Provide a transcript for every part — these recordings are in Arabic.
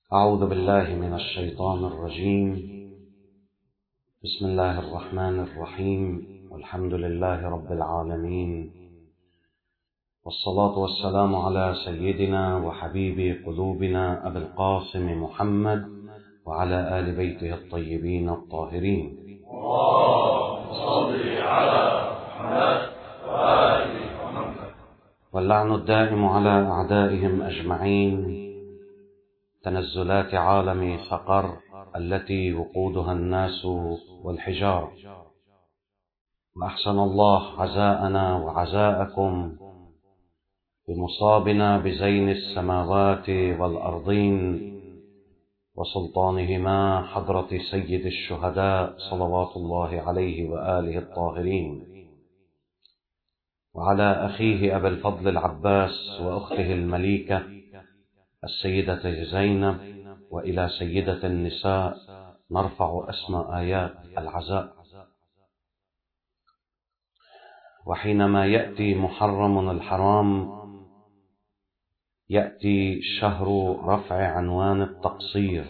أعوذ بالله من الشيطان الرجيم. بسم الله الرحمن الرحيم، والحمد لله رب العالمين، والصلاة والسلام على سيدنا وحبيب قلوبنا أبي القاسم محمد وعلى آل بيته الطيبين الطاهرين. اللهم صل على محمد وآل محمد. واللعن الدائم على أعدائهم أجمعين. تنزلات عالم سقر التي وقودها الناس والحجار. وأحسن الله عزاءنا وعزاءكم بمصابنا بزين السماوات والأرضين وسلطانهما حضرة سيد الشهداء صلوات الله عليه وآله الطاهرين، وعلى أخيه أبي الفضل العباس وأخته المليكة السيدة زينب، وإلى سيدة النساء نرفع أسمى آيات العزاء. وحينما يأتي محرم الحرام يأتي شهر رفع عنوان التقصير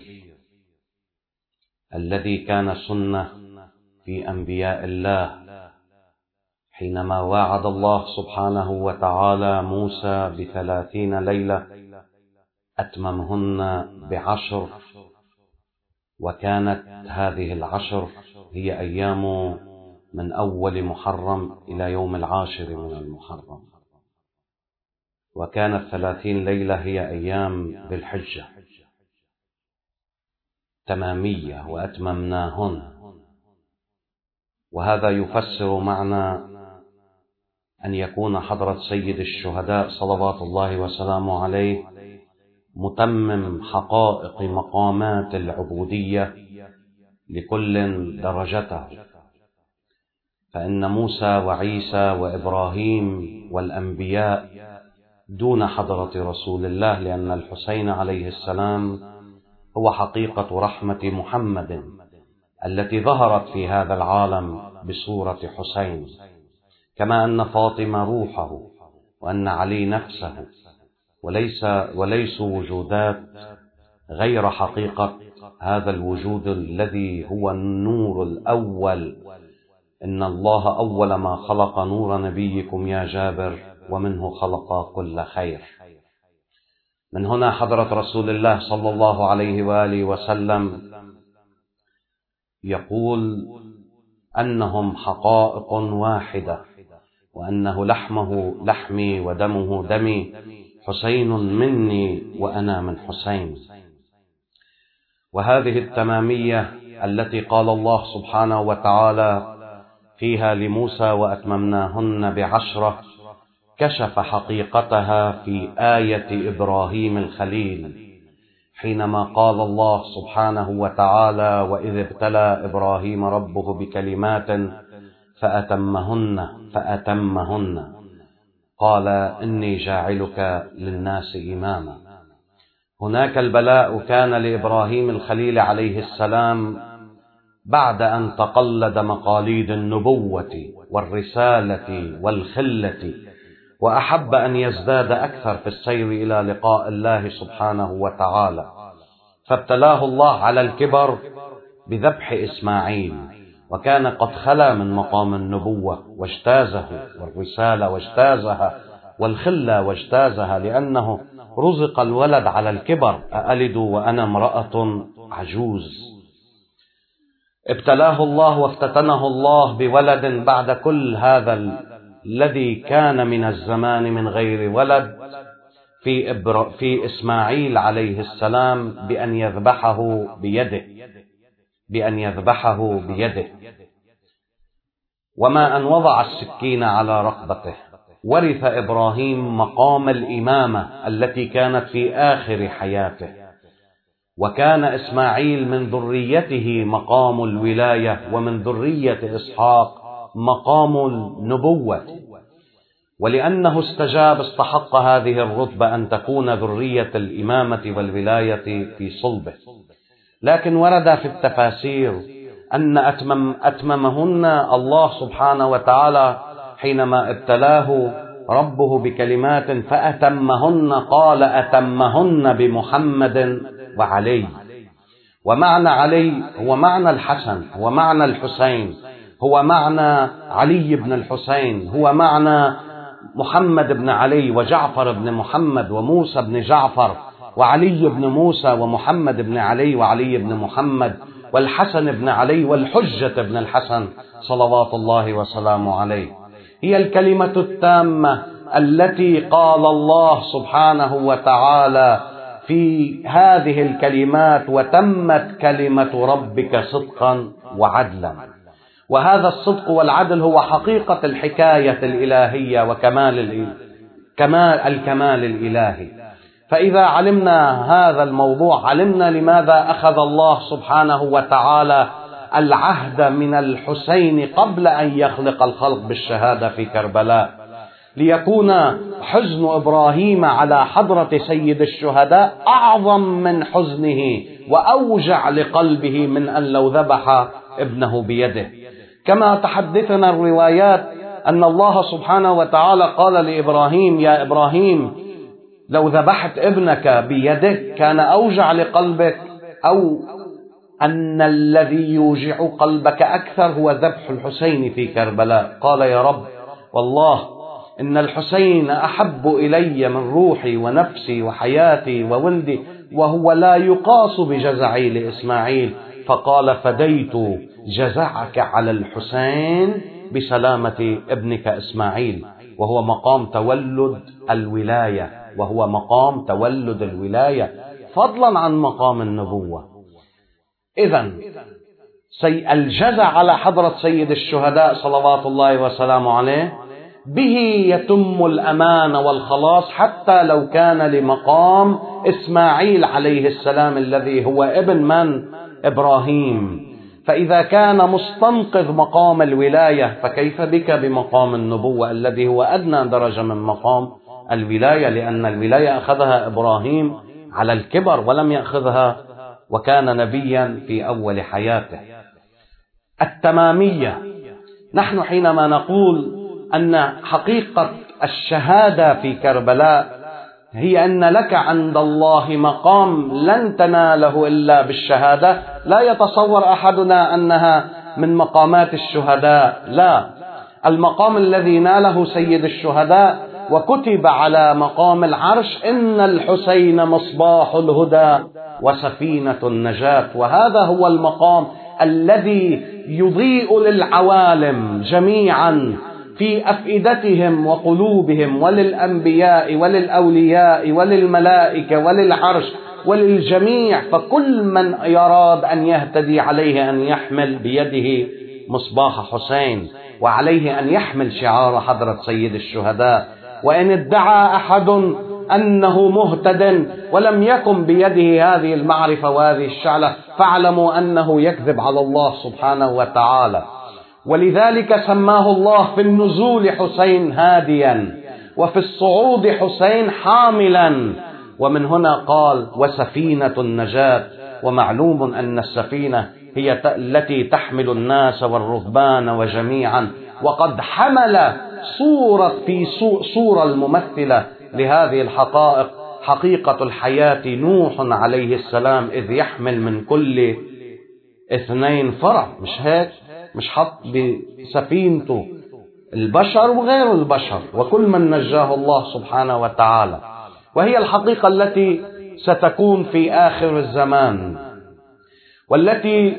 الذي كان سنة في أنبياء الله، حينما واعد الله سبحانه وتعالى موسى ب30 ليلة أتممهن ب10، وكانت هذه ال10 هي أيام من أول محرم إلى يوم 10 من المحرم، وكانت 30 ليلة هي أيام ذي الحجة تمامية وأتممناهن. وهذا يفسر معنى أن يكون حضرة سيد الشهداء صلوات الله وسلامه عليه متمم حقائق مقامات العبودية لكل درجته، فإن موسى وعيسى وإبراهيم والأنبياء دون حضرة رسول الله، لأن الحسين عليه السلام هو حقيقة رحمة محمد التي ظهرت في هذا العالم بصورة حسين، كما أن فاطمة روحه وأن علي نفسه، وليسوا وجودات غير حقيقة هذا الوجود الذي هو النور الأول. إن الله أول ما خلق نور نبيكم يا جابر، ومنه خلق كل خير. من هنا حضرة رسول الله صلى الله عليه وآله وسلم يقول أنهم حقائق واحدة، وأنه لحمه لحمي ودمه دمي، حسين مني وأنا من حسين. وهذه التمامية التي قال الله سبحانه وتعالى فيها لموسى وأتممناهن ب10 كشف حقيقتها في آية إبراهيم الخليل، حينما قال الله سبحانه وتعالى: وإذ ابتلى إبراهيم ربه بكلمات فأتمهن قال إني جاعلك للناس إماما. هناك البلاء كان لإبراهيم الخليل عليه السلام بعد أن تقلد مقاليد النبوة والرسالة والخلة، وأحب أن يزداد أكثر في السير إلى لقاء الله سبحانه وتعالى، فابتلاه الله على الكبر بذبح إسماعيل، وكان قد خلا من مقام النبوة واجتازه، والرسالة واجتازها، والخلة واجتازها، لأنه رزق الولد على الكبر: أألد وأنا امرأة عجوز. ابتلاه الله وافتتنه الله بولد بعد كل هذا الذي كان من الزمان من غير ولد في إسماعيل عليه السلام، بأن يذبحه بيده. وما أن وضع السكين على رقبته. ورث إبراهيم مقام الإمامة التي كانت في آخر حياته، وكان إسماعيل من ذريته مقام الولاية، ومن ذرية إسحاق مقام النبوة. ولأنه استجاب استحق هذه الرتبة أن تكون ذرية الإمامة والولاية في صلبه. لكن ورد في التفاسير أن أتممهن الله سبحانه وتعالى حينما ابتلاه ربه بكلمات فأتمهن، قال أتمهن بمحمد وعلي. ومعنى علي هو معنى الحسن، هو معنى الحسين، هو معنى علي بن الحسين، هو معنى محمد بن علي وجعفر بن محمد وموسى بن جعفر وعلي بن موسى ومحمد بن علي وعلي بن محمد والحسن بن علي والحجة بن الحسن صلوات الله وسلامه عليه. هي الكلمة التامة التي قال الله سبحانه وتعالى في هذه الكلمات: وتمت كلمة ربك صدقا وعدلا. وهذا الصدق والعدل هو حقيقة الحكاية الإلهية وكمال الكمال الإلهي. فإذا علمنا هذا الموضوع علمنا لماذا أخذ الله سبحانه وتعالى العهد من الحسين قبل أن يخلق الخلق بالشهادة في كربلاء، ليكون حزن إبراهيم على حضرة سيد الشهداء أعظم من حزنه وأوجع لقلبه من أن لو ذبح ابنه بيده. كما تحدثنا الروايات أن الله سبحانه وتعالى قال لإبراهيم: يا إبراهيم، لو ذبحت ابنك بيدك كان أوجع لقلبك، أو أن الذي يوجع قلبك أكثر هو ذبح الحسين في كربلاء؟ قال: يا رب، والله إن الحسين أحب إلي من روحي ونفسي وحياتي وولدي، وهو لا يقاس بجزعي لإسماعيل. فقال: فديت جزعك على الحسين بسلامة ابنك إسماعيل، وهو مقام تولد الولاية، وهو مقام تولد الولاية فضلا عن مقام النبوة. إذن الجزع على حضرة سيد الشهداء صلوات الله وسلامه عليه به يتم الأمان والخلاص، حتى لو كان لمقام إسماعيل عليه السلام الذي هو ابن من؟ إبراهيم. فإذا كان مستنقذ مقام الولاية فكيف بك بمقام النبوة الذي هو أدنى درجة من مقام الولاية، لأن الولاية أخذها إبراهيم على الكبر ولم يأخذها وكان نبيا في أول حياته. التمامية: نحن حينما نقول أن حقيقة الشهادة في كربلاء هي أن لك عند الله مقام لن تناله إلا بالشهادة، لا يتصور أحدنا أنها من مقامات الشهداء، لا، المقام الذي ناله سيد الشهداء وكتب على مقام العرش: إن الحسين مصباح الهدى وسفينة النجاة. وهذا هو المقام الذي يضيء للعوالم جميعا في أفئدتهم وقلوبهم، وللأنبياء وللأولياء وللملائكة وللعرش وللجميع. فكل من يراد أن يهتدي عليه أن يحمل بيده مصباح حسين، وعليه أن يحمل شعار حضرة سيد الشهداء. وإن ادعى أحد أنه مهتد ولم يكن بيده هذه المعرفة وهذه الشعلة فاعلموا أنه يكذب على الله سبحانه وتعالى. ولذلك سماه الله في النزول حسين هاديا، وفي الصعود حسين حاملا، ومن هنا قال: وسفينة النجاة. ومعلوم أن السفينة هي التي تحمل الناس والرهبان وجميعا، وقد حمل صورة الممثلة لهذه الحقائق حقيقة الحياة نوح عليه السلام، إذ يحمل من كل 2 فرع، مش هيك؟ مش حط بسفينته البشر وغير البشر وكل من نجاه الله سبحانه وتعالى. وهي الحقيقة التي ستكون في آخر الزمان، والتي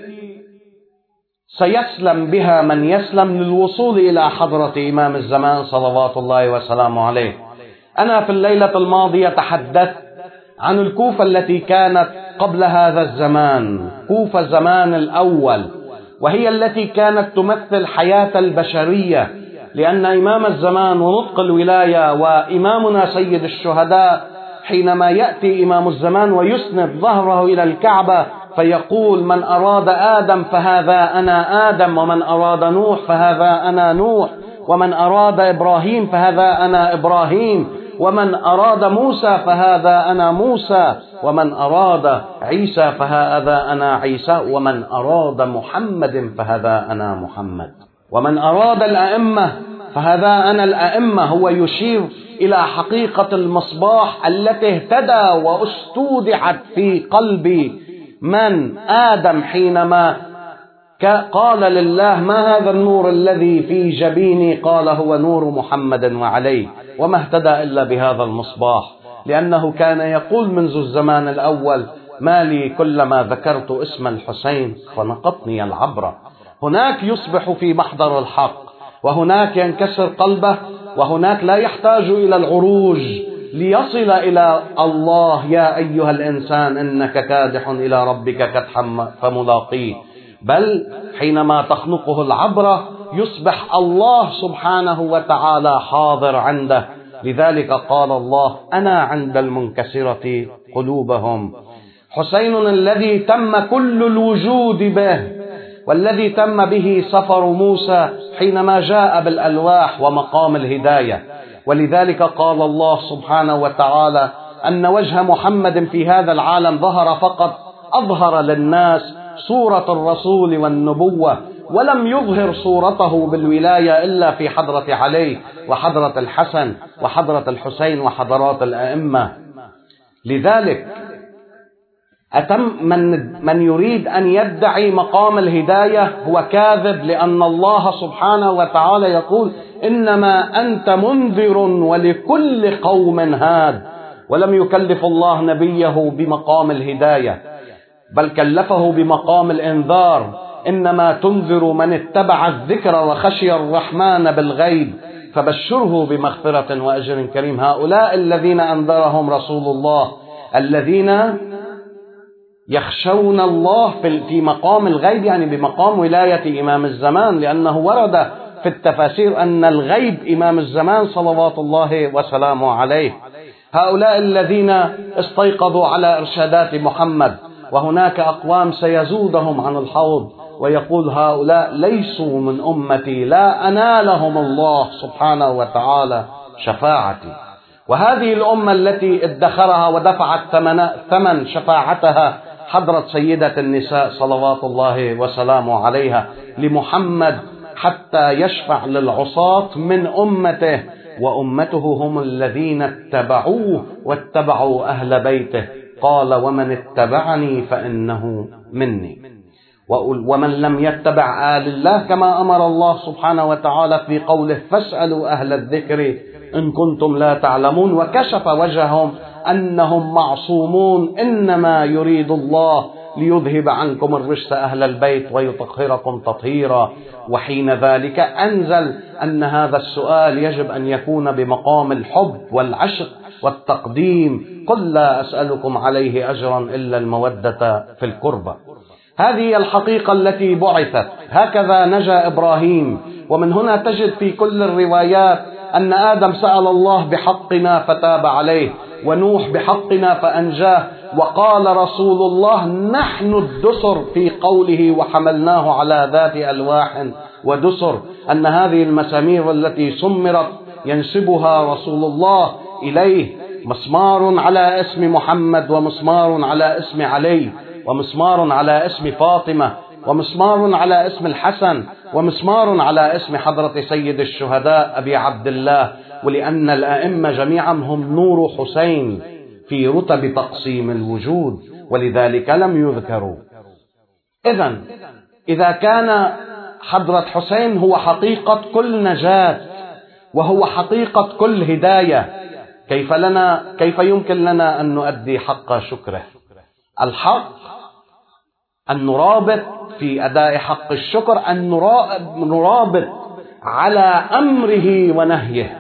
سيسلم بها من يسلم للوصول إلى حضرة إمام الزمان صلوات الله وسلامه عليه. أنا في الليلة الماضية تحدثت عن الكوفة التي كانت قبل هذا الزمان، كوفة الزمان الأول، وهي التي كانت تمثل حياة البشرية، لأن إمام الزمان ونطق الولاية وإمامنا سيد الشهداء حينما يأتي إمام الزمان ويسند ظهره إلى الكعبة فيقول: من أراد آدم فهذا أنا آدم، ومن أراد نوح فهذا أنا نوح، ومن أراد إبراهيم فهذا أنا إبراهيم، ومن أراد موسى فهذا أنا موسى، ومن أراد عيسى فهذا أنا عيسى، ومن أراد محمد فهذا أنا محمد، ومن أراد الأئمة فهذا أنا الأئمة هو يشير إلى حقيقة المصباح التي اهتدى واستودعت في قلب من آدم حينما قال لله ما هذا النور الذي في جبيني؟ قال هو نور محمد وعليه، وما اهتدى إلا بهذا المصباح، لأنه كان يقول منذ الزمان الأول ما لي كلما ذكرت اسم الحسين فنقطني العبرة. هناك يصبح في محضر الحق، وهناك ينكسر قلبه، وهناك لا يحتاج إلى العروج ليصل إلى الله. يا أيها الإنسان إنك كادح إلى ربك كدحا فملاقيه، بل حينما تخنقه العبرة يصبح الله سبحانه وتعالى حاضر عنده. لذلك قال الله أنا عند المنكسرة قلوبهم. حسين الذي تم كل الوجود به، والذي تم به سفر موسى حينما جاء بالألواح ومقام الهداية. ولذلك قال الله سبحانه وتعالى أن وجه محمد في هذا العالم ظهر فقط، أظهر للناس صورة الرسول والنبوة، ولم يظهر صورته بالولاية إلا في حضرة علي وحضرة الحسن وحضرة الحسين وحضرات الأئمة. لذلك من يريد أن يدعي مقام الهداية هو كاذب، لأن الله سبحانه وتعالى يقول إنما أنت منذر ولكل قوم هاد، ولم يكلف الله نبيه بمقام الهداية بل كلفه بمقام الإنذار. إنما تنذر من اتبع الذكر وخشي الرحمن بالغيب فبشره بمغفرة وأجر كريم. هؤلاء الذين أنذرهم رسول الله، الذين يخشون الله في مقام الغيب، يعني بمقام ولاية إمام الزمان، لأنه ورد في التفاسير أن الغيب إمام الزمان صلوات الله وسلامه عليه. هؤلاء الذين استيقظوا على إرشادات محمد، وهناك أقوام سيزودهم عن الحوض ويقول هؤلاء ليسوا من أمتي لا أنالهم الله سبحانه وتعالى شفاعتي. وهذه الأمة التي ادخرها ودفعت ثمن شفاعتها حضرة سيدة النساء صلوات الله وسلامه عليها لمحمد حتى يشفع للعصاة من أمته، وأمته هم الذين اتبعوه واتبعوا أهل بيته. قال ومن اتبعني فإنه مني، ومن لم يتبع آل الله كما أمر الله سبحانه وتعالى في قوله فاسألوا أهل الذكر إن كنتم لا تعلمون، وكشف وجههم أنهم معصومون، إنما يريد الله ليذهب عنكم الرجس أهل البيت ويطهركم تطهيرا. وحين ذلك أنزل أن هذا السؤال يجب أن يكون بمقام الحب والعشق والتقديم. قل لا أسألكم عليه أجرا إلا المودة في القربى. هذه الحقيقة التي بعثت، هكذا نجا إبراهيم. ومن هنا تجد في كل الروايات أن آدم سأل الله بحقنا فتاب عليه، ونوح بحقنا فأنجاه، وقال رسول الله نحن الدسر في قوله وحملناه على ذات ألواح ودسر، أن هذه المسامير التي سمرت ينسبها رسول الله إليه، مسمار على اسم محمد، ومسمار على اسم علي، ومسمار على اسم فاطمة، ومسمار على اسم الحسن، ومسمار على اسم حضرة سيد الشهداء أبي عبد الله. ولأن الأئمة جميعا هم نور حسين في رتب تقسيم الوجود، ولذلك لم يذكروا. إذا كان حضرة حسين هو حقيقة كل نجاة وهو حقيقة كل هداية، كيف يمكن لنا أن نؤدي حق شكره؟ الحق أن نرابط في أداء حق الشكر، أن نرابط على أمره ونهيه،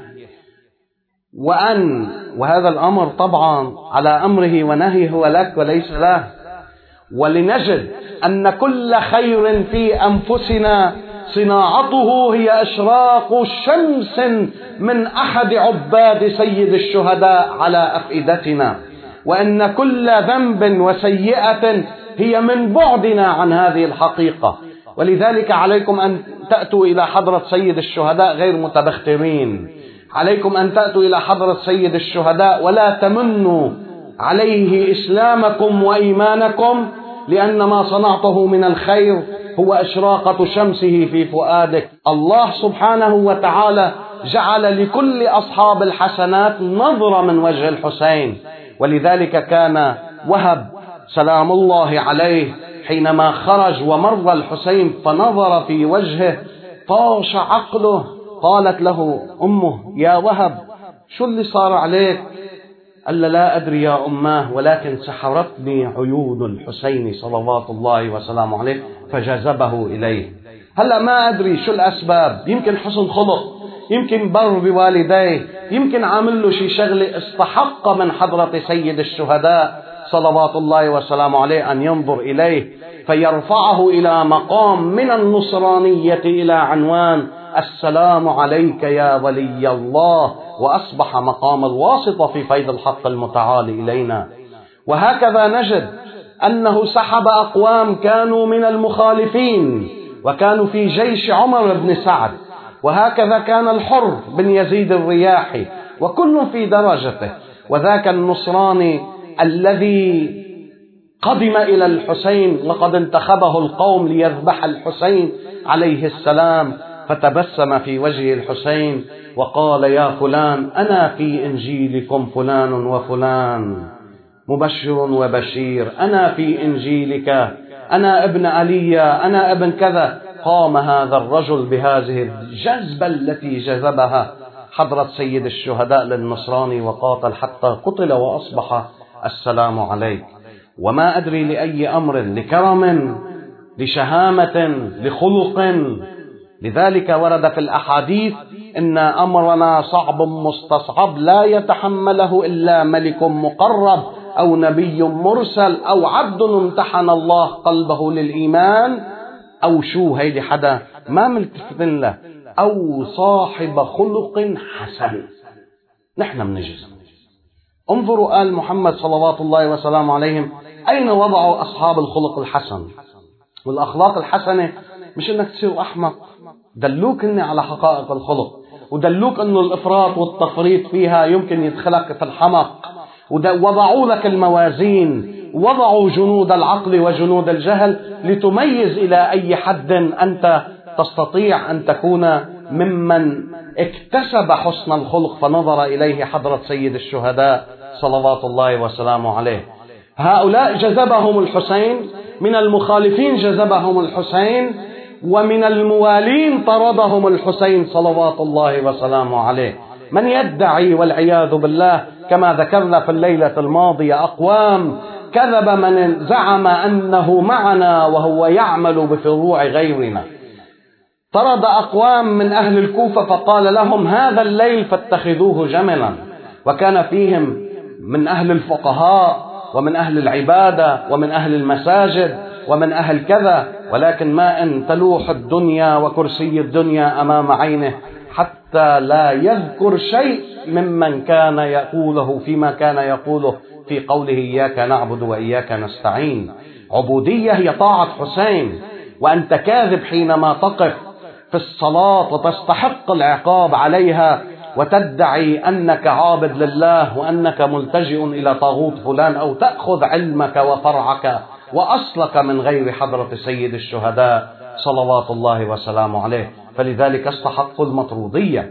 وهذا الأمر طبعا على أمره ونهيه هو لك وليس له. ولنجد أن كل خير في أنفسنا صناعته هي إشراق شمس من أحد عباد سيد الشهداء على أفئدتنا، وأن كل ذنب وسيئة هي من بعدنا عن هذه الحقيقة. ولذلك عليكم أن تأتوا إلى حضرة سيد الشهداء غير متبخترين، عليكم أن تأتوا إلى حضرة سيد الشهداء ولا تمنوا عليه إسلامكم وإيمانكم، لأن ما صنعته من الخير هو إشراقة شمسه في فؤادك. الله سبحانه وتعالى جعل لكل أصحاب الحسنات نظرة من وجه الحسين. ولذلك كان وهب سلام الله عليه حينما خرج ومر الحسين فنظر في وجهه طاش عقله. قالت له أمه يا وهب شو اللي صار عليك؟ قال لا أدري يا أماه، ولكن سحرتني عيون الحسين صلوات الله وسلامه عليه فجذبه إليه. هلأ ما أدري شو الأسباب، يمكن حسن خلق، يمكن بر بوالديه، يمكن عامل له شي شغلة استحق من حضرة سيد الشهداء صلوات الله وسلامه عليه أن ينظر إليه فيرفعه إلى مقام من النصرانية إلى عنوان السلام عليك يا ولي الله، وأصبح مقام الواسطة في فيض الحق المتعالي إلينا. وهكذا نجد أنه سحب أقوام كانوا من المخالفين وكانوا في جيش عمر بن سعد، وهكذا كان الحر بن يزيد الرياحي، وكل في درجته. وذاك النصراني الذي قدم إلى الحسين وقد انتخبه القوم ليذبح الحسين عليه السلام، فتبسم في وجه الحسين وقال يا فلان أنا في إنجيلكم فلان وفلان مبشر وبشير، أنا في إنجيلك، أنا ابن علي، أنا ابن كذا. قام هذا الرجل بهذه الجذبة التي جذبها حضرة سيد الشهداء للنصراني وقاتل حتى قتل وأصبح السلام عليك. وما أدري لأي أمر، لكرم، لشهامة، لخلق. لذلك ورد في الأحاديث إن أمرنا صعب مستصعب لا يتحمله إلا ملك مقرب أو نبي مرسل أو عبد امتحن الله قلبه للإيمان أو شو هيدي حدا ما ملتفتن له أو صاحب خلق حسن. نحن منجز. انظروا آل محمد صلوات الله وسلامه عليهم أين وضعوا أصحاب الخلق الحسن. والأخلاق الحسنة مش إنك تصير أحمق، دلوك إني على حقائق الخلق، ودلوك إنه الإفراط والتفريط فيها يمكن يدخلك في الحمق، وضعوا لك الموازين، وضعوا جنود العقل وجنود الجهل لتميز إلى أي حد أنت تستطيع أن تكون ممن اكتسب حسن الخلق فنظر إليه حضرة سيد الشهداء صلوات الله وسلامه عليه. هؤلاء جذبهم الحسين، من المخالفين جذبهم الحسين، ومن الموالين طردهم الحسين صلوات الله وسلامه عليه. من يدعي والعياذ بالله كما ذكرنا في الليلة الماضية أقوام كذب من زعم أنه معنا وهو يعمل بفروع غيرنا. طرد أقوام من أهل الكوفة فقال لهم هذا الليل فاتخذوه جملا، وكان فيهم من أهل الفقهاء ومن أهل العبادة ومن أهل المساجد ومن أهل كذا، ولكن ما أن تلوح الدنيا وكرسي الدنيا أمام عينه حتى لا يذكر شيء ممن كان يقوله فيما كان يقوله في قوله إياك نعبد وإياك نستعين. عبودية هي طاعة حسين، وأنت كاذب حينما تقف في الصلاة وتستحق العقاب عليها وتدعي أنك عابد لله وأنك ملتجئ إلى طاغوت فلان، أو تأخذ علمك وفرعك وأصلك من غير حضرة سيد الشهداء صلوات الله وسلامه عليه. فلذلك استحق المطرودية.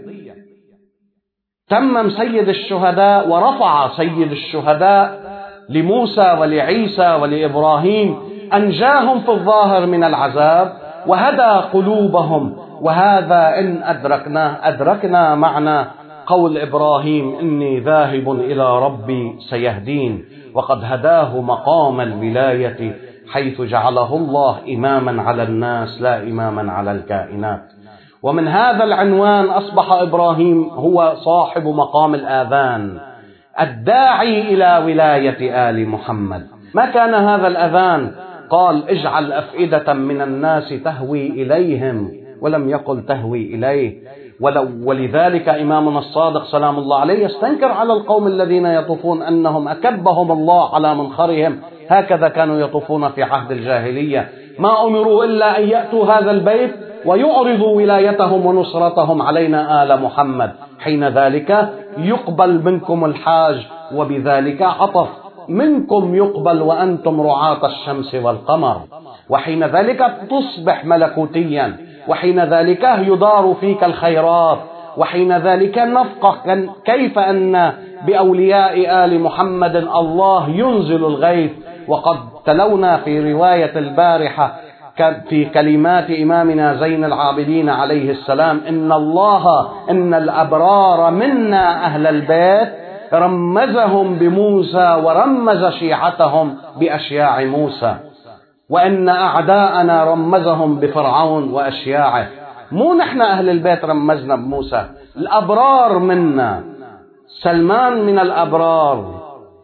تمم سيد الشهداء ورفع سيد الشهداء لموسى ولعيسى ولإبراهيم، أنجاهم في الظاهر من العذاب وهدى قلوبهم. وهذا إن أدركنا معنى قول إبراهيم إني ذاهب إلى ربي سيهدين، وقد هداه مقام الولاية حيث جعله الله إماما على الناس لا إماما على الكائنات. ومن هذا العنوان أصبح إبراهيم هو صاحب مقام الآذان الداعي إلى ولاية آل محمد. ما كان هذا الأذان قال اجعل أفئدة من الناس تهوي إليهم، ولم يقل تهوي إليه. ولذلك إمامنا الصادق سلام الله عليه يستنكر على القوم الذين يطوفون أنهم أكبهم الله على منخرهم، هكذا كانوا يطوفون في عهد الجاهلية. ما أمروا إلا أن يأتوا هذا البيت ويعرضوا ولايتهم ونصرتهم علينا آل محمد، حين ذلك يقبل منكم الحاج، وبذلك عطف منكم يقبل وأنتم رعاة الشمس والقمر، وحين ذلك تصبح ملكوتيا، وحين ذلك يدار فيك الخيرات، وحين ذلك نفقه كيف أن بأولياء آل محمد الله ينزل الغيث. وقد تلونا في رواية البارحة في كلمات إمامنا زين العابدين عليه السلام: إن الأبرار منا أهل البيت رمزهم بموسى ورمز شيعتهم بأشياع موسى، وإن أعداءنا رمزهم بفرعون وأشياعه. مو نحن أهل البيت رمزنا بموسى، الأبرار منا، سلمان من الأبرار،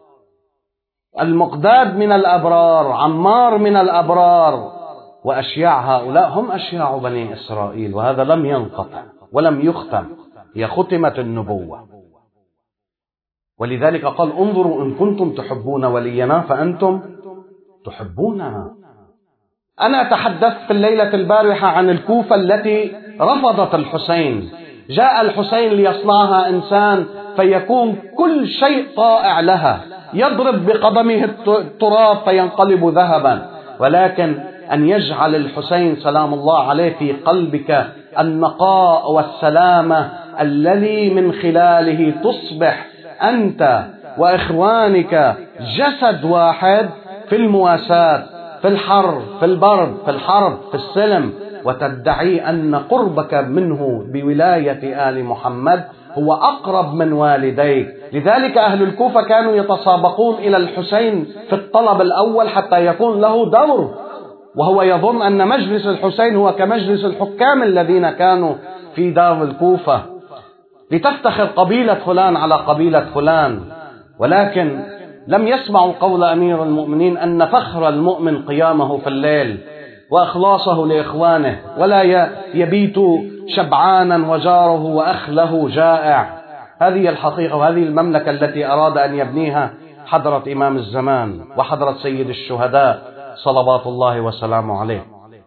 المقداد من الأبرار، عمار من الأبرار، وأشياع هؤلاء هم أشياع بني إسرائيل. وهذا لم ينقطع ولم يختم، هي ختمت النبوة. ولذلك قال: انظروا إن كنتم تحبون ولينا فأنتم تحبوننا. أنا تحدثت في الليلة البارحة عن الكوفة التي رفضت الحسين. جاء الحسين ليصنعها إنسان فيكون كل شيء طائع لها، يضرب بقدمه التراب فينقلب ذهبا. ولكن أن يجعل الحسين سلام الله عليه في قلبك النقاء والسلامة الذي من خلاله تصبح أنت وإخوانك جسد واحد في المواساة، في الحر، في البرد، في الحرب، في السلم، وتدعي أن قربك منه بولاية آل محمد هو أقرب من والديك. لذلك أهل الكوفة كانوا يتسابقون إلى الحسين في الطلب الأول حتى يكون له دور، وهو يظن أن مجلس الحسين هو كمجلس الحكام الذين كانوا في دار الكوفة، لتفتخر قبيلة فلان على قبيلة فلان. ولكن لم يسمعوا قول أمير المؤمنين أن فخر المؤمن قيامه في الليل وإخلاصه لإخوانه، ولا يبيت شبعانا وجاره وأخله جائع. هذه الحقيقة، وهذه المملكة التي أراد أن يبنيها حضرة إمام الزمان وحضرة سيد الشهداء صلوات الله وسلامه عليه.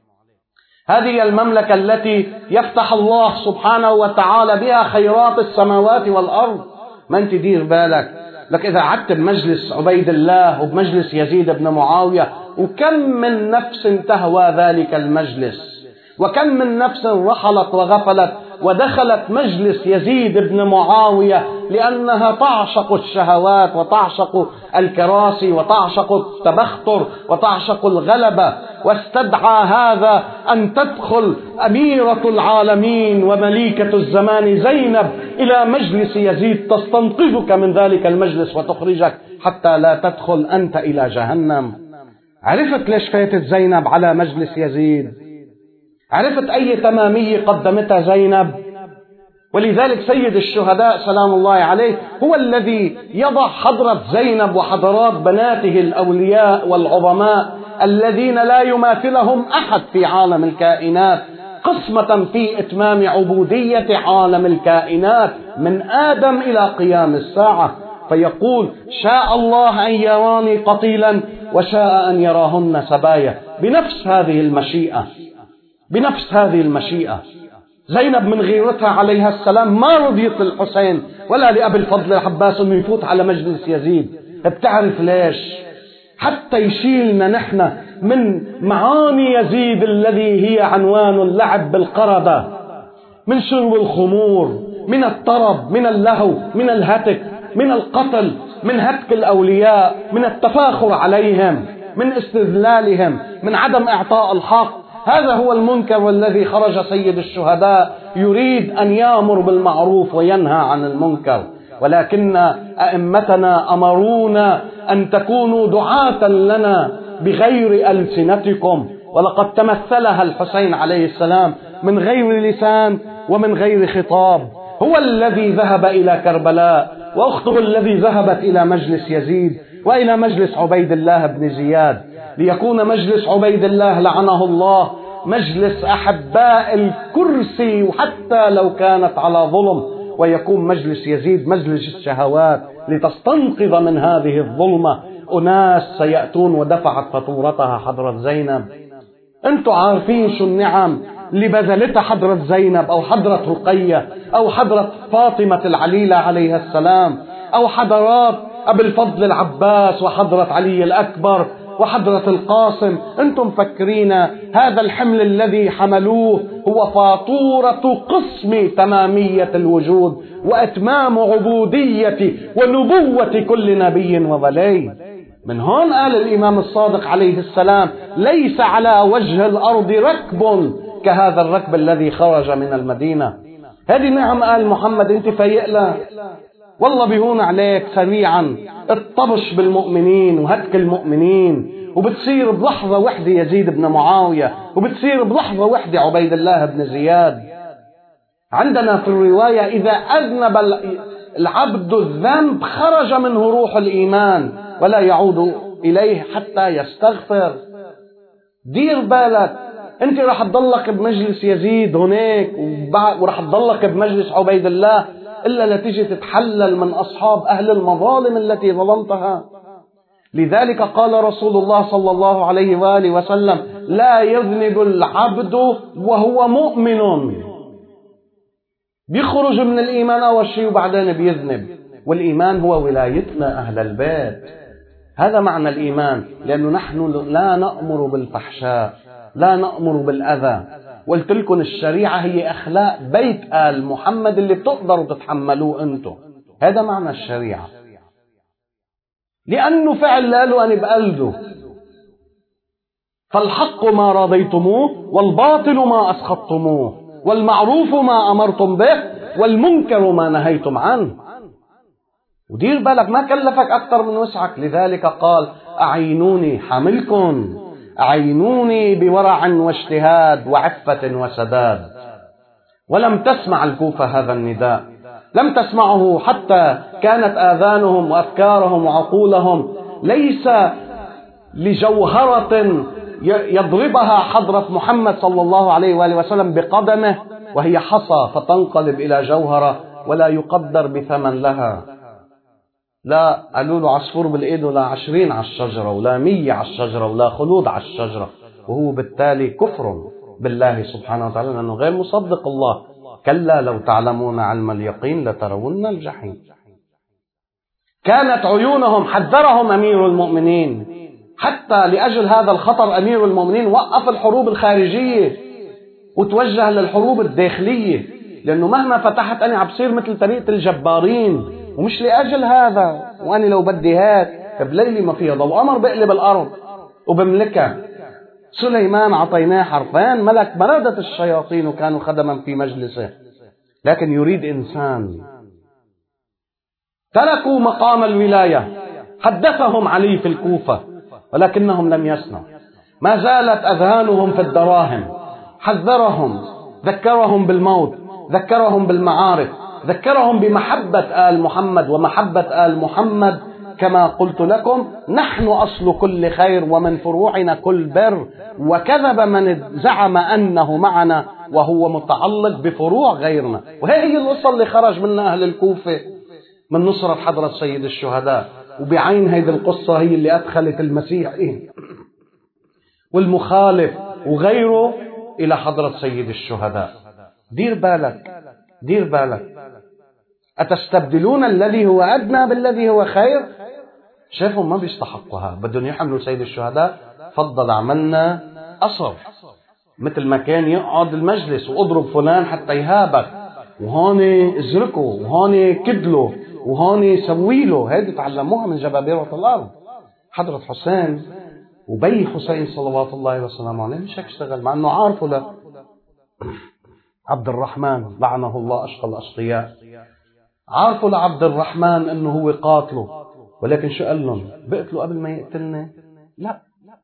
هذه المملكة التي يفتح الله سبحانه وتعالى بها خيرات السماوات والأرض. ما أنت دير بالك لك إذا عدت بمجلس عبيد الله وبمجلس يزيد بن معاوية، وكم من نفس تهوى ذلك المجلس، وكم من نفس رحلت وغفلت ودخلت مجلس يزيد بن معاوية لأنها تعشق الشهوات وتعشق الكراسي وتعشق التبختر وتعشق الغلبة. واستدعى هذا أن تدخل أميرة العالمين ومليكة الزمان زينب إلى مجلس يزيد تستنقذك من ذلك المجلس وتخرجك حتى لا تدخل أنت إلى جهنم. عرفت ليش فاتت زينب على مجلس يزيد؟ عرفت أي تمامية قدمتها زينب؟ ولذلك سيد الشهداء سلام الله عليه هو الذي يضع حضرة زينب وحضرات بناته الأولياء والعظماء الذين لا يماثلهم أحد في عالم الكائنات قسمة في إتمام عبودية عالم الكائنات من آدم إلى قيام الساعة. فيقول: شاء الله أن يراني قتيلا وشاء أن يراهن سبايا. بنفس هذه المشيئة، بنفس هذه المشيئة. زينب من غيرتها عليها السلام ما رضيت الحسين ولا لأبي الفضل العباس أنه يفوت على مجلس يزيد. بتعرف ليش؟ حتى يشيلنا نحن من معاني يزيد الذي هي عنوان اللعب بالقردة، من شرب الخمور، من الطرب، من اللهو، من الهتك، من القتل، من هتك الأولياء، من التفاخر عليهم، من استذلالهم، من عدم إعطاء الحق. هذا هو المنكر والذي خرج سيد الشهداء يريد أن يأمر بالمعروف وينهى عن المنكر. ولكن أئمتنا أمرونا أن تكونوا دعاة لنا بغير ألسنتكم، ولقد تمثلها الحسين عليه السلام من غير لسان ومن غير خطاب. هو الذي ذهب إلى كربلاء، وأخته الذي ذهبت إلى مجلس يزيد وإلى مجلس عبيد الله بن زياد، ليكون مجلس عبيد الله لعنه الله مجلس أحباء الكرسي وحتى لو كانت على ظلم، ويكون مجلس يزيد مجلس الشهوات لتستنقذ من هذه الظلمة أناس سيأتون ودفعت فاتورتها حضرة زينب. أنتم عارفين شو النعم اللي بذلتها حضرة زينب أو حضرة رقية أو حضرة فاطمة العليلة عليها السلام أو حضرات أبي الفضل العباس وحضرة علي الأكبر وحضرة القاسم. أنتم فكرين هذا الحمل الذي حملوه هو فاتورة قسم تمامية الوجود وإتمام عبودية ونبوة كل نبي وولي. من هون قال الإمام الصادق عليه السلام: ليس على وجه الأرض ركب كهذا الركب الذي خرج من المدينة. هذه نعم قال محمد أنت فايق لها، والله بيهون عليك سريعا الطبش بالمؤمنين وهتك المؤمنين، وبتصير بلحظة وحدة يزيد بن معاوية، وبتصير بلحظة وحدة عبيد الله بن زياد. عندنا في الرواية إذا أذنب العبد الذنب خرج منه روح الإيمان ولا يعود إليه حتى يستغفر. دير بالك، أنت رح تضلك بمجلس يزيد هناك ورح تضلك بمجلس عبيد الله إلا لتيجي تتحلل من أصحاب أهل المظالم التي ظلمتها. لذلك قال رسول الله صلى الله عليه وآله وسلم: لا يذنب العبد وهو مؤمن. بيخرج من الإيمان أول شيء وبعدين بيذنب. والإيمان هو ولايتنا أهل البيت. هذا معنى الإيمان، لأنه نحن لا نأمر بالفحشاء، لا نأمر بالأذى. قلت لكم الشريعة هي أخلاق بيت آل محمد اللي بتقدروا تتحملوه أنتم. هذا معنى الشريعة، لأنه فعل قالوا أن بقلده. فالحق ما رضيتموه والباطل ما أسخطتموه والمعروف ما أمرتم به والمنكر ما نهيتم عنه. ودير بالك ما كلفك أكثر من وسعك. لذلك قال: أعينوني حملكم، أعينوني بورع واجتهاد وعفة وسداد. ولم تسمع الكوفة هذا النداء، لم تسمعه حتى كانت آذانهم وأفكارهم وعقولهم ليس لجوهرة يضربها حضرة محمد صلى الله عليه وآله وسلم بقدمه وهي حصى فتنقلب إلى جوهرة ولا يقدر بثمن لها. لا قالوا له عصفور بالإيد ولا 20 على الشجرة ولا 100 على الشجرة ولا خلود على الشجرة. وهو بالتالي كفر بالله سبحانه وتعالى لأنه غير مصدق الله. كلا لو تعلمون علم اليقين لترون الجحيم. كانت عيونهم، حذرهم أمير المؤمنين حتى لأجل هذا الخطر. أمير المؤمنين وقف الحروب الخارجية وتوجه للحروب الداخلية، لأنه مهما فتحت أنا عبصير مثل طريقة الجبارين. ومش لأجل هذا، وأنا لو بدي هيك بليلي ما فيها ضوء أمر بقلب الأرض وبملكها. سليمان عطيناه حرفين ملك بردت الشياطين وكانوا خدما في مجلسه، لكن يريد إنسان. تركوا مقام الولاية. حدثهم علي في الكوفة ولكنهم لم يسمعوا. ما زالت أذهانهم في الدراهم. حذرهم، ذكرهم بالموت، ذكرهم بالمعارك، ذكرهم بمحبة آل محمد. ومحبة آل محمد كما قلت لكم نحن أصل كل خير ومن فروعنا كل بر. وكذب من زعم أنه معنا وهو متعلق بفروع غيرنا. وهي القصة اللي خرج منها أهل الكوفة من نصرة حضرة سيد الشهداء. وبعين هذه القصة هي اللي أدخلت المسيحي والمخالف وغيره إلى حضرة سيد الشهداء. دير بالك، دير بالك. أتستبدلون الذي هو أدنى بالذي هو خير؟ شايفوا ما بيستحقوها، بدهم يحملوا سيد الشهداء. فضل عملنا أصر، مثل ما كان يقعد المجلس واضرب فلان حتى يهابك، وهون ازركوا، وهون كدلوا، وهون سويله. هذه تعلموها من جبابرة الأرض. حضرة حسين وبي حسين صلوات الله وسلامه عليه مش هيك اشتغل، مع أنه عارفه له عبد الرحمن لعنه الله أشقى الأشقياء. عارفوا لعبد الرحمن أنه هو قاتله، ولكن شو قال لهم؟ بقتلوا قبل ما يقتلني؟ لا.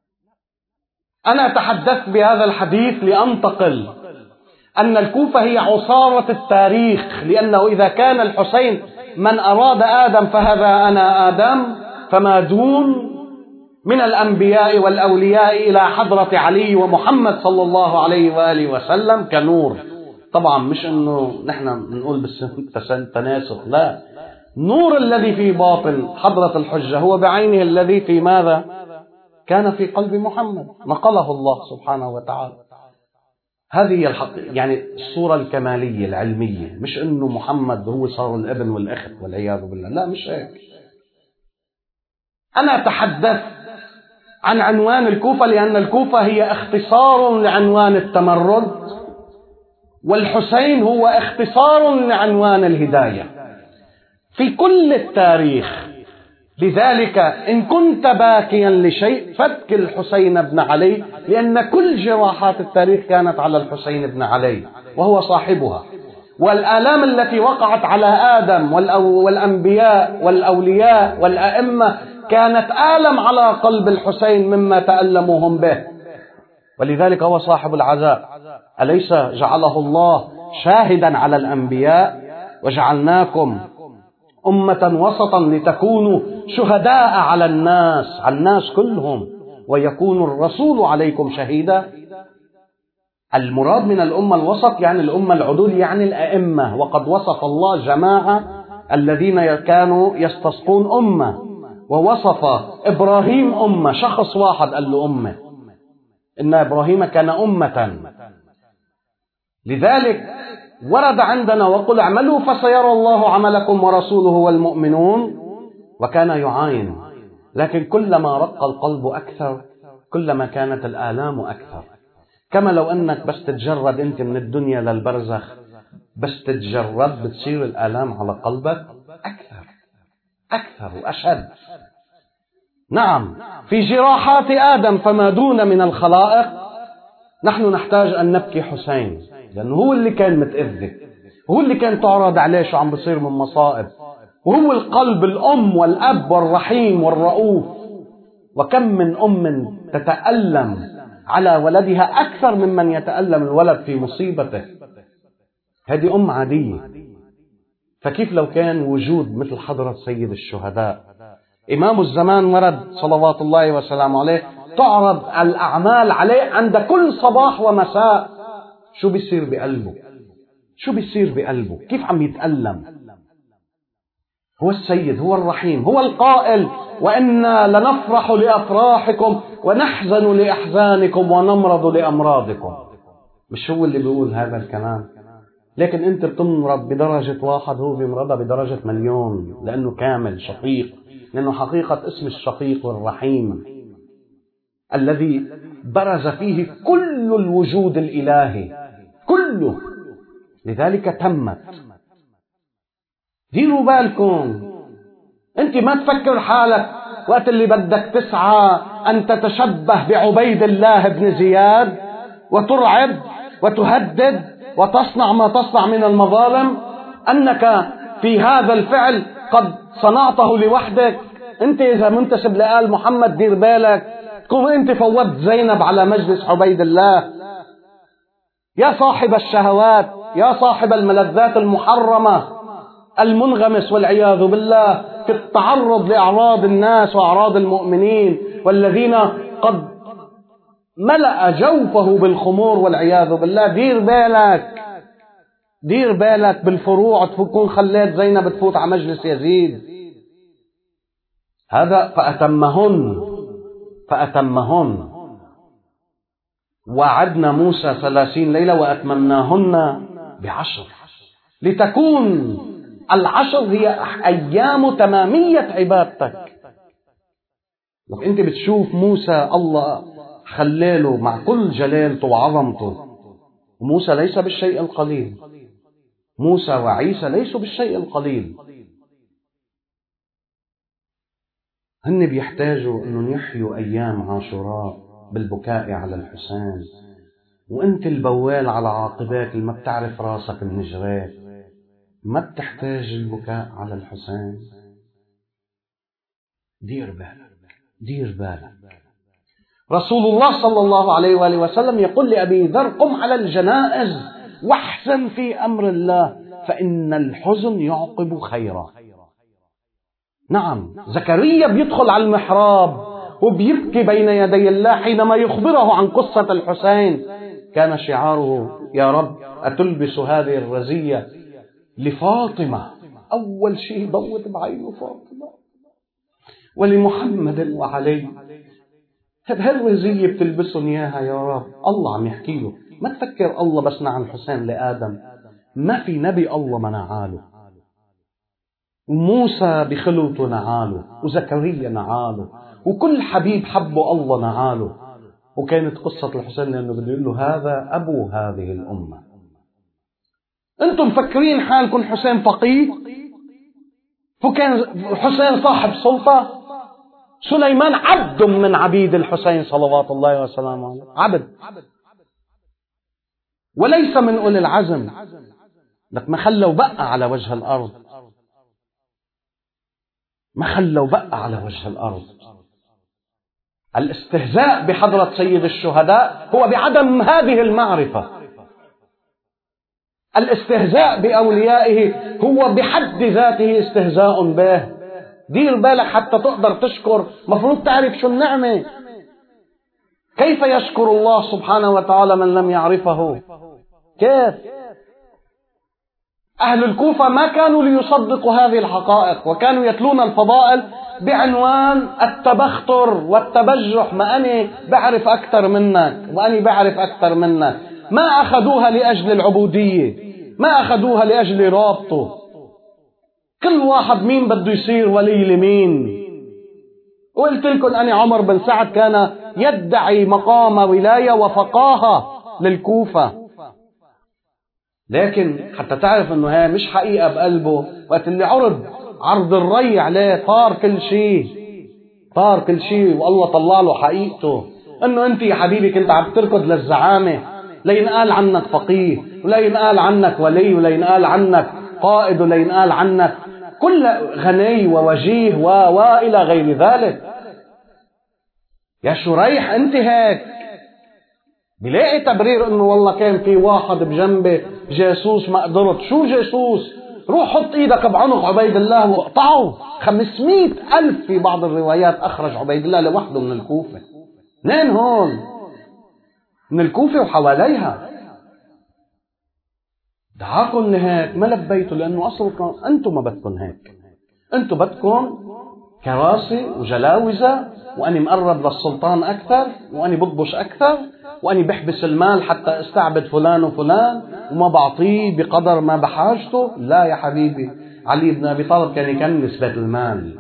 أنا تحدثت بهذا الحديث لأنتقل أن الكوفة هي عصارة التاريخ، لأنه إذا كان الحسين من أراد آدم فهذا أنا آدم، فما دون من الأنبياء والأولياء إلى حضرة علي ومحمد صلى الله عليه وآله وسلم كنور. طبعا مش أنه نحن نقول بالتناسخ، لا. نور الذي في باطن حضرة الحجة هو بعينه الذي في ماذا؟ كان في قلب محمد، نقله الله سبحانه وتعالى. هذه الحق، يعني الصورة الكمالية العلمية، مش أنه محمد هو صار الابن والأخت والعياذ بالله، لا مش هيك. أنا تحدثت عن عنوان الكوفة، لأن الكوفة هي اختصار لعنوان التمرد، والحسين هو اختصار لعنوان الهداية في كل التاريخ. لذلك إن كنت باكيا لشيء فابكي الحسين بن علي، لأن كل جراحات التاريخ كانت على الحسين بن علي وهو صاحبها. والآلام التي وقعت على آدم والأنبياء والأولياء والأئمة كانت آلم على قلب الحسين مما تألموهم به، ولذلك هو صاحب العزاء. أليس جعله الله شاهدا على الأنبياء؟ وجعلناكم أمة وسطا لتكونوا شهداء على الناس كلهم ويكون الرسول عليكم شهيدا. المراد من الأمة الوسط يعني الأمة العدول، يعني الأئمة. وقد وصف الله جماعة الذين كانوا يستصقون أمة، ووصف إبراهيم أمة، شخص واحد قال له أمة، إن إبراهيم كان أمة. لذلك ورد عندنا وقل اعملوا فسيرى الله عملكم ورسوله والمؤمنون، وكان يعاين. لكن كلما رق القلب أكثر كلما كانت الآلام أكثر. كما لو أنك بس تتجرد أنت من الدنيا للبرزخ، بس تتجرد بتصير الآلام على قلبك أكثر وأشد. نعم، في جراحات آدم فما دون من الخلائق نحن نحتاج أن نبكي حسين، لأنه هو اللي كان متأذي، هو اللي كان تعرض عليه شو عم بصير من مصائب، وهو القلب الأم والأب والرحيم والرؤوف. وكم من أم تتألم على ولدها أكثر ممن يتألم الولد في مصيبته. هذه أم عادية، فكيف لو كان وجود مثل حضرة سيد الشهداء إمام الزمان ورد صلوات الله وسلامه عليه تعرض الأعمال عليه عند كل صباح ومساء، شو بيصير بقلبه؟ كيف عم يتألم؟ هو السيد، هو الرحيم، هو القائل وإنا لنفرح لأفراحكم ونحزن لأحزانكم ونمرض لأمراضكم. مش هو اللي بيقول هذا الكلام؟ لكن أنت بتمرض بدرجة واحد، هو بيمرضها بدرجة مليون، لأنه كامل شقيق، لأنه حقيقة اسم الشقيق والرحيم الذي برز فيه كل الوجود الإلهي كله. لذلك تمت. ديروا بالكم، أنت ما تفكر حالك وقت اللي بدك تسعى أن تتشبه بعبيد الله بن زياد وترعب وتهدد وتصنع ما تصنع من المظالم، أنك في هذا الفعل قد صنعته لوحدك. أنت إذا منتسب لآل محمد دير بالك، تكون أنت فوضت زينب على مجلس عبيد الله. يا صاحب الشهوات، يا صاحب الملذات المحرمة المنغمس والعياذ بالله في التعرض لأعراض الناس وأعراض المؤمنين، والذين قد ملأ جوفه بالخمور والعياذ بالله. دير بالك بالفروع، تكون خليت زينب تفوت على مجلس يزيد. هذا فأتمهن وعدنا موسى 30 ليلة وأتممناهن ب10، لتكون ال10 هي أيام تمامية عبادتك. لو أنت بتشوف موسى الله خلاله مع كل جلالته وعظمته، وموسى ليس بالشيء القليل، موسى وعيسى ليسوا بالشيء القليل. هن بيحتاجوا أنهم يحيوا أيام عاشوراء بالبكاء على الحسين، وأنت البوال على عاقباك اللي ما بتعرف راسك من جراك، ما بتحتاج البكاء على الحسين. دير بالك. رسول الله صلى الله عليه وآله وسلم يقول لأبي ذر قم على الجنائز واحزن في أمر الله فإن الحزن يعقب خيرا. نعم، زكريا بيدخل على المحراب وبيبكي بين يدي الله حينما يخبره عن قصة الحسين. كان شعاره يا رب أتلبس هذه الرزية لفاطمة، أول شيء ضوت بعينه فاطمة، ولمحمد وعلي. هالرزية بتلبسهم إياها يا رب. الله عم يحكي له، ما تفكر الله بس نعى الحسين لآدم، ما في نبي الله ما نعاله، وموسى بخلوته نعاله، وزكريا نعاله، وكل حبيب حبه الله نعاله. وكانت قصة الحسين لأنه بده يقول له هذا أبو هذه الأمة. أنتم مفكرين حالكم حسين فقيه؟ فكان حسين صاحب سلطة؟ سليمان عبد من عبيد الحسين صلوات الله وسلامه عليه، عبد وليس من أولي العزم. لك ما خلوا بقى على وجه الأرض، ما خلوا بقى على وجه الأرض. الاستهزاء بحضرة سيد الشهداء هو بعدم هذه المعرفة. الاستهزاء بأوليائه هو بحد ذاته استهزاء به. دير بالك حتى تقدر تشكر، مفروض تعرف شو النعمة. كيف يشكر الله سبحانه وتعالى من لم يعرفه؟ كيف؟ أهل الكوفة ما كانوا ليصدقوا هذه الحقائق، وكانوا يتلون الفضائل بعنوان التبختر والتبجح. ما أنا بعرف أكثر منك وأنا بعرف أكثر منك. ما أخذوها لأجل العبودية، ما أخذوها لأجل رابطه. كل واحد مين بده يصير ولي لمين. وقلت لكم أنا عمر بن سعد كان يدعي مقام ولاية وفقاهة للكوفة، لكن حتى تعرف أنه هي مش حقيقة بقلبه. وقت اللي عرض الري عليه طار كل شيء، طار كل شيء، والله طلع له حقيقته. أنه أنت يا حبيبي كنت عم تركض للزعامة لينقال عنك فقيه، ولا ينقال عنك ولي، ولا ينقال عنك قائد، ولا ينقال عنك كل غني ووجيه وإلى غير ذلك. يا شريح أنت هيك بلاقي تبرير انه والله كان في واحد بجنبه جاسوس ما قدرت. شو جاسوس؟ روح حط ايدك بعنق عبيد الله واقطعه. 500,000 في بعض الروايات اخرج عبيد الله لوحده من الكوفة. منين هون؟ من الكوفة وحواليها. دعاكم لهيك ما لبيتوا، لانه اصلا انتم ما بدكم هيك. انتم بدكم كراسي وجلاوزة، واني مقرب للسلطان اكثر، واني بضبش اكثر، واني بحبس المال حتى استعبد فلان وفلان وما بعطيه بقدر ما بحاجته. لا يا حبيبي، علي بن ابي طالب كان يكنس بيت المال،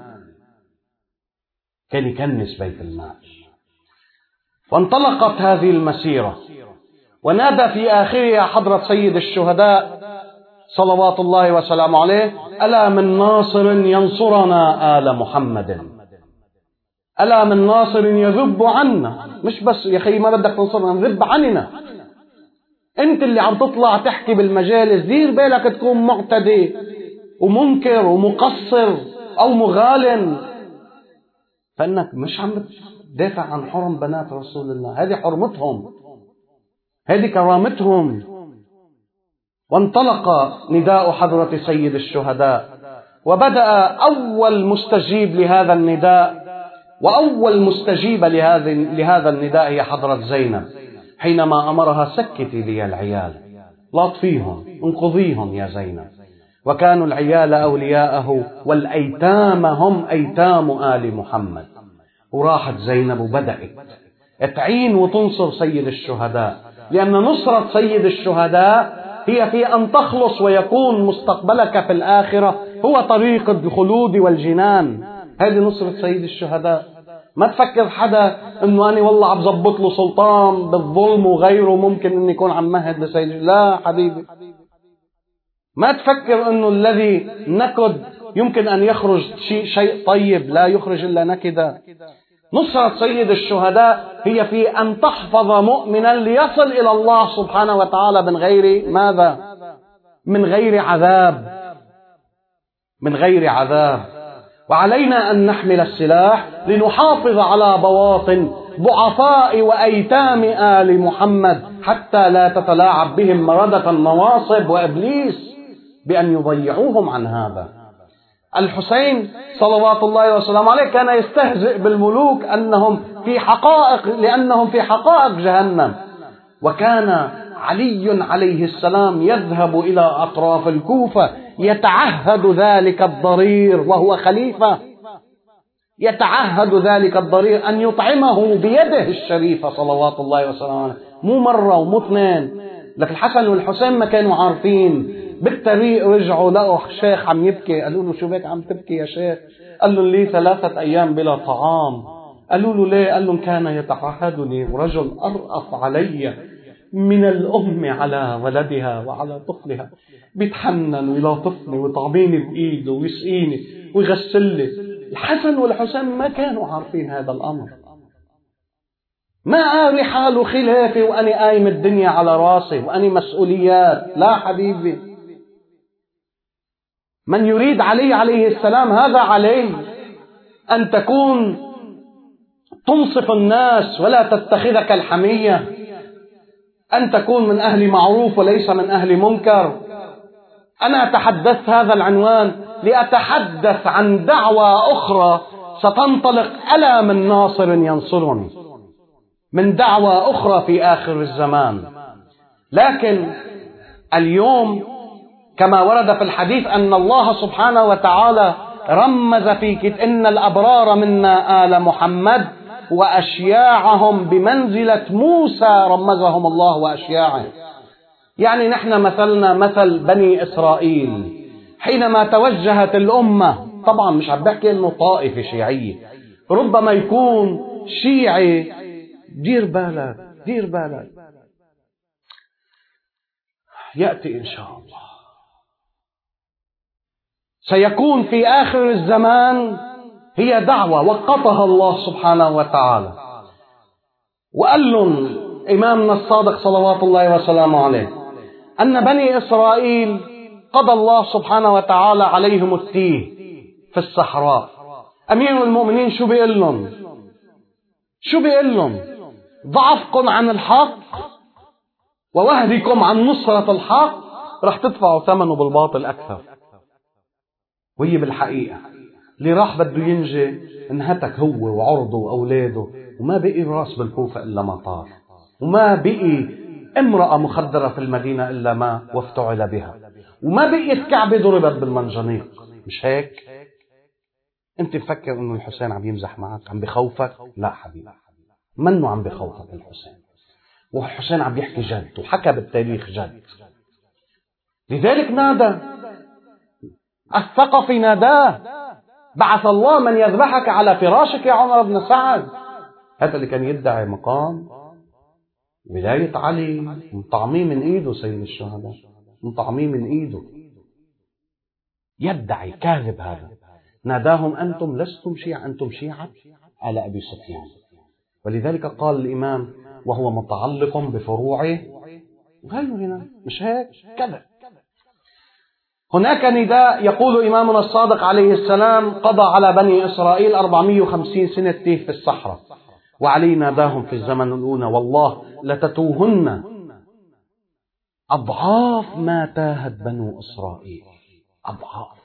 كان يكنس بيت المال. وانطلقت هذه المسيرة، ونادى في آخرها حضرة سيد الشهداء صلوات الله وسلامه عليه: ألا من ناصر ينصرنا آل محمد، ألا من ناصر يذب عنا. مش بس يا أخي ما بدك تنصرنا، نذب عننا. أنت اللي عم تطلع تحكي بالمجالس دير بالك تكون معتدي ومنكر ومقصر أو مغال، فإنك مش عم تدافع عن حرم بنات رسول الله. هذه حرمتهم، هذه كرامتهم. وانطلق نداء حضرة سيد الشهداء، وبدأ أول مستجيب لهذا النداء وأول مستجيبة لهذا النداء هي حضرة زينب، حينما أمرها: سكتي لي العيال، لا تطفيهم، انقذيهم يا زينب. وكانوا العيال أولياءه، والأيتام هم أيتام آل محمد. وراحت زينب وبدأت تعين وتنصر سيد الشهداء، لأن نصرة سيد الشهداء هي في أن تخلص ويكون مستقبلك في الآخرة هو طريق الخلود والجنان. هذه نصرة سيد الشهداء. ما تفكر حدا أنه أنا والله عم زبط له سلطان بالظلم وغيره ممكن أن يكون عم مهد لسيد. لا حبيبي، ما تفكر أنه الذي نكد يمكن أن يخرج شيء طيب، لا يخرج إلا نكدا. نصرة سيد الشهداء هي في أن تحفظ مؤمنا ليصل إلى الله سبحانه وتعالى من غير ماذا؟ من غير عذاب، من غير عذاب. وعلينا أن نحمل السلاح لنحافظ على بواطن ضعفاء وأيتام آل محمد، حتى لا تتلاعب بهم مردة النواصب وإبليس بأن يضيعوهم عن هذا. الحسين صلوات الله وسلامه عليه كان يستهزئ بالملوك لأنهم في حقائق جهنم. وكان علي عليه السلام يذهب إلى أطراف الكوفة يتعهد ذلك الضرير وهو خليفة، يتعهد ذلك الضرير أن يطعمه بيده الشريفة صلوات الله وسلامه عليه. مو مرة ومو اثنين. لكن الحسن والحسين ما كانوا عارفين. بالطريق رجعوا لقوا شيخ عم يبكي، قالوا له: شو بك عم تبكي يا شيخ؟ قال له: لي 3 أيام بلا طعام. قالوا له ليه؟ قال لهم كان يتعهدني رجل أرأف علي من الأم على ولدها وعلى طفلها، بيتحنن ويلاطفني ويطعميني بإيده ويسقيني ويغسل لي. الحسن والحسين ما كانوا عارفين هذا الأمر. ما قال حاله خلافي وأني قايم الدنيا على راسي وأني مسؤوليات. لا حبيبي، من يريد علي عليه السلام هذا عليه أن تكون تنصف الناس ولا تتخذك الحمية، أن تكون من أهل معروف وليس من أهل منكر. أنا تحدثت هذا العنوان لأتحدث عن دعوة أخرى ستنطلق ألا من ناصر ينصرني، من دعوة أخرى في آخر الزمان. لكن اليوم كما ورد في الحديث أن الله سبحانه وتعالى رمز في إن الأبرار منا آل محمد وأشياعهم بمنزلة موسى رمزهم الله وأشياعه. يعني نحن مثلنا مثل بني إسرائيل حينما توجهت الأمة. طبعا مش عم بحكي إنه طائفة شيعية، ربما يكون شيعي. دير بالك دير بالك، يأتي إن شاء الله. سيكون في آخر الزمان هي دعوة وقتها الله سبحانه وتعالى، وقال لهم إمامنا الصادق صلوات الله وسلامه عليه أن بني إسرائيل قضى الله سبحانه وتعالى عليهم التيه في الصحراء. أمير المؤمنين شو بيقول لهم؟ شو بيقول لهم؟ ضعفكم عن الحق ووهدكم عن نصرة الحق رح تدفعوا ثمنه بالباطل أكثر. وهي بالحقيقة اللي راح بده ينجي انهتك هو وعرضه وأولاده، وما بقي راس بالكوفة إلا ما طار، وما بقي امرأة مخدرة في المدينة إلا ما وافتعل بها، وما بقيت كعبة ضربت بالمنجنيق. مش هيك؟ انت مفكر انه الحسين عم يمزح معك، عم بخوفك؟ لا حبيبي، منه عم بخوفك الحسين، والحسين عم يحكي جد وحكى بالتاريخ جد. لذلك نادى الثقفي، ناداه بعث الله من يذبحك على فراشك يا عمر بن سعد. هذا اللي كان يدعي مقام ولاية علي، مطعميه من ايده سيد الشهداء، مطعميه من ايده، يدعي كاذب. هذا ناداهم أنتم لستم شيعة، أنتم شيعة آل أبي سفيان. ولذلك قال الإمام وهو متعلق بفروعه غيرنا. مش هيك؟ كذا. هناك نداء يقول إمامنا الصادق عليه السلام قضى على بني إسرائيل 450 سنة تيه في الصحراء، وعلي ناداهم في الزمن الأولى والله لتتوهن أضعاف ما تاهت بنو إسرائيل. أضعاف.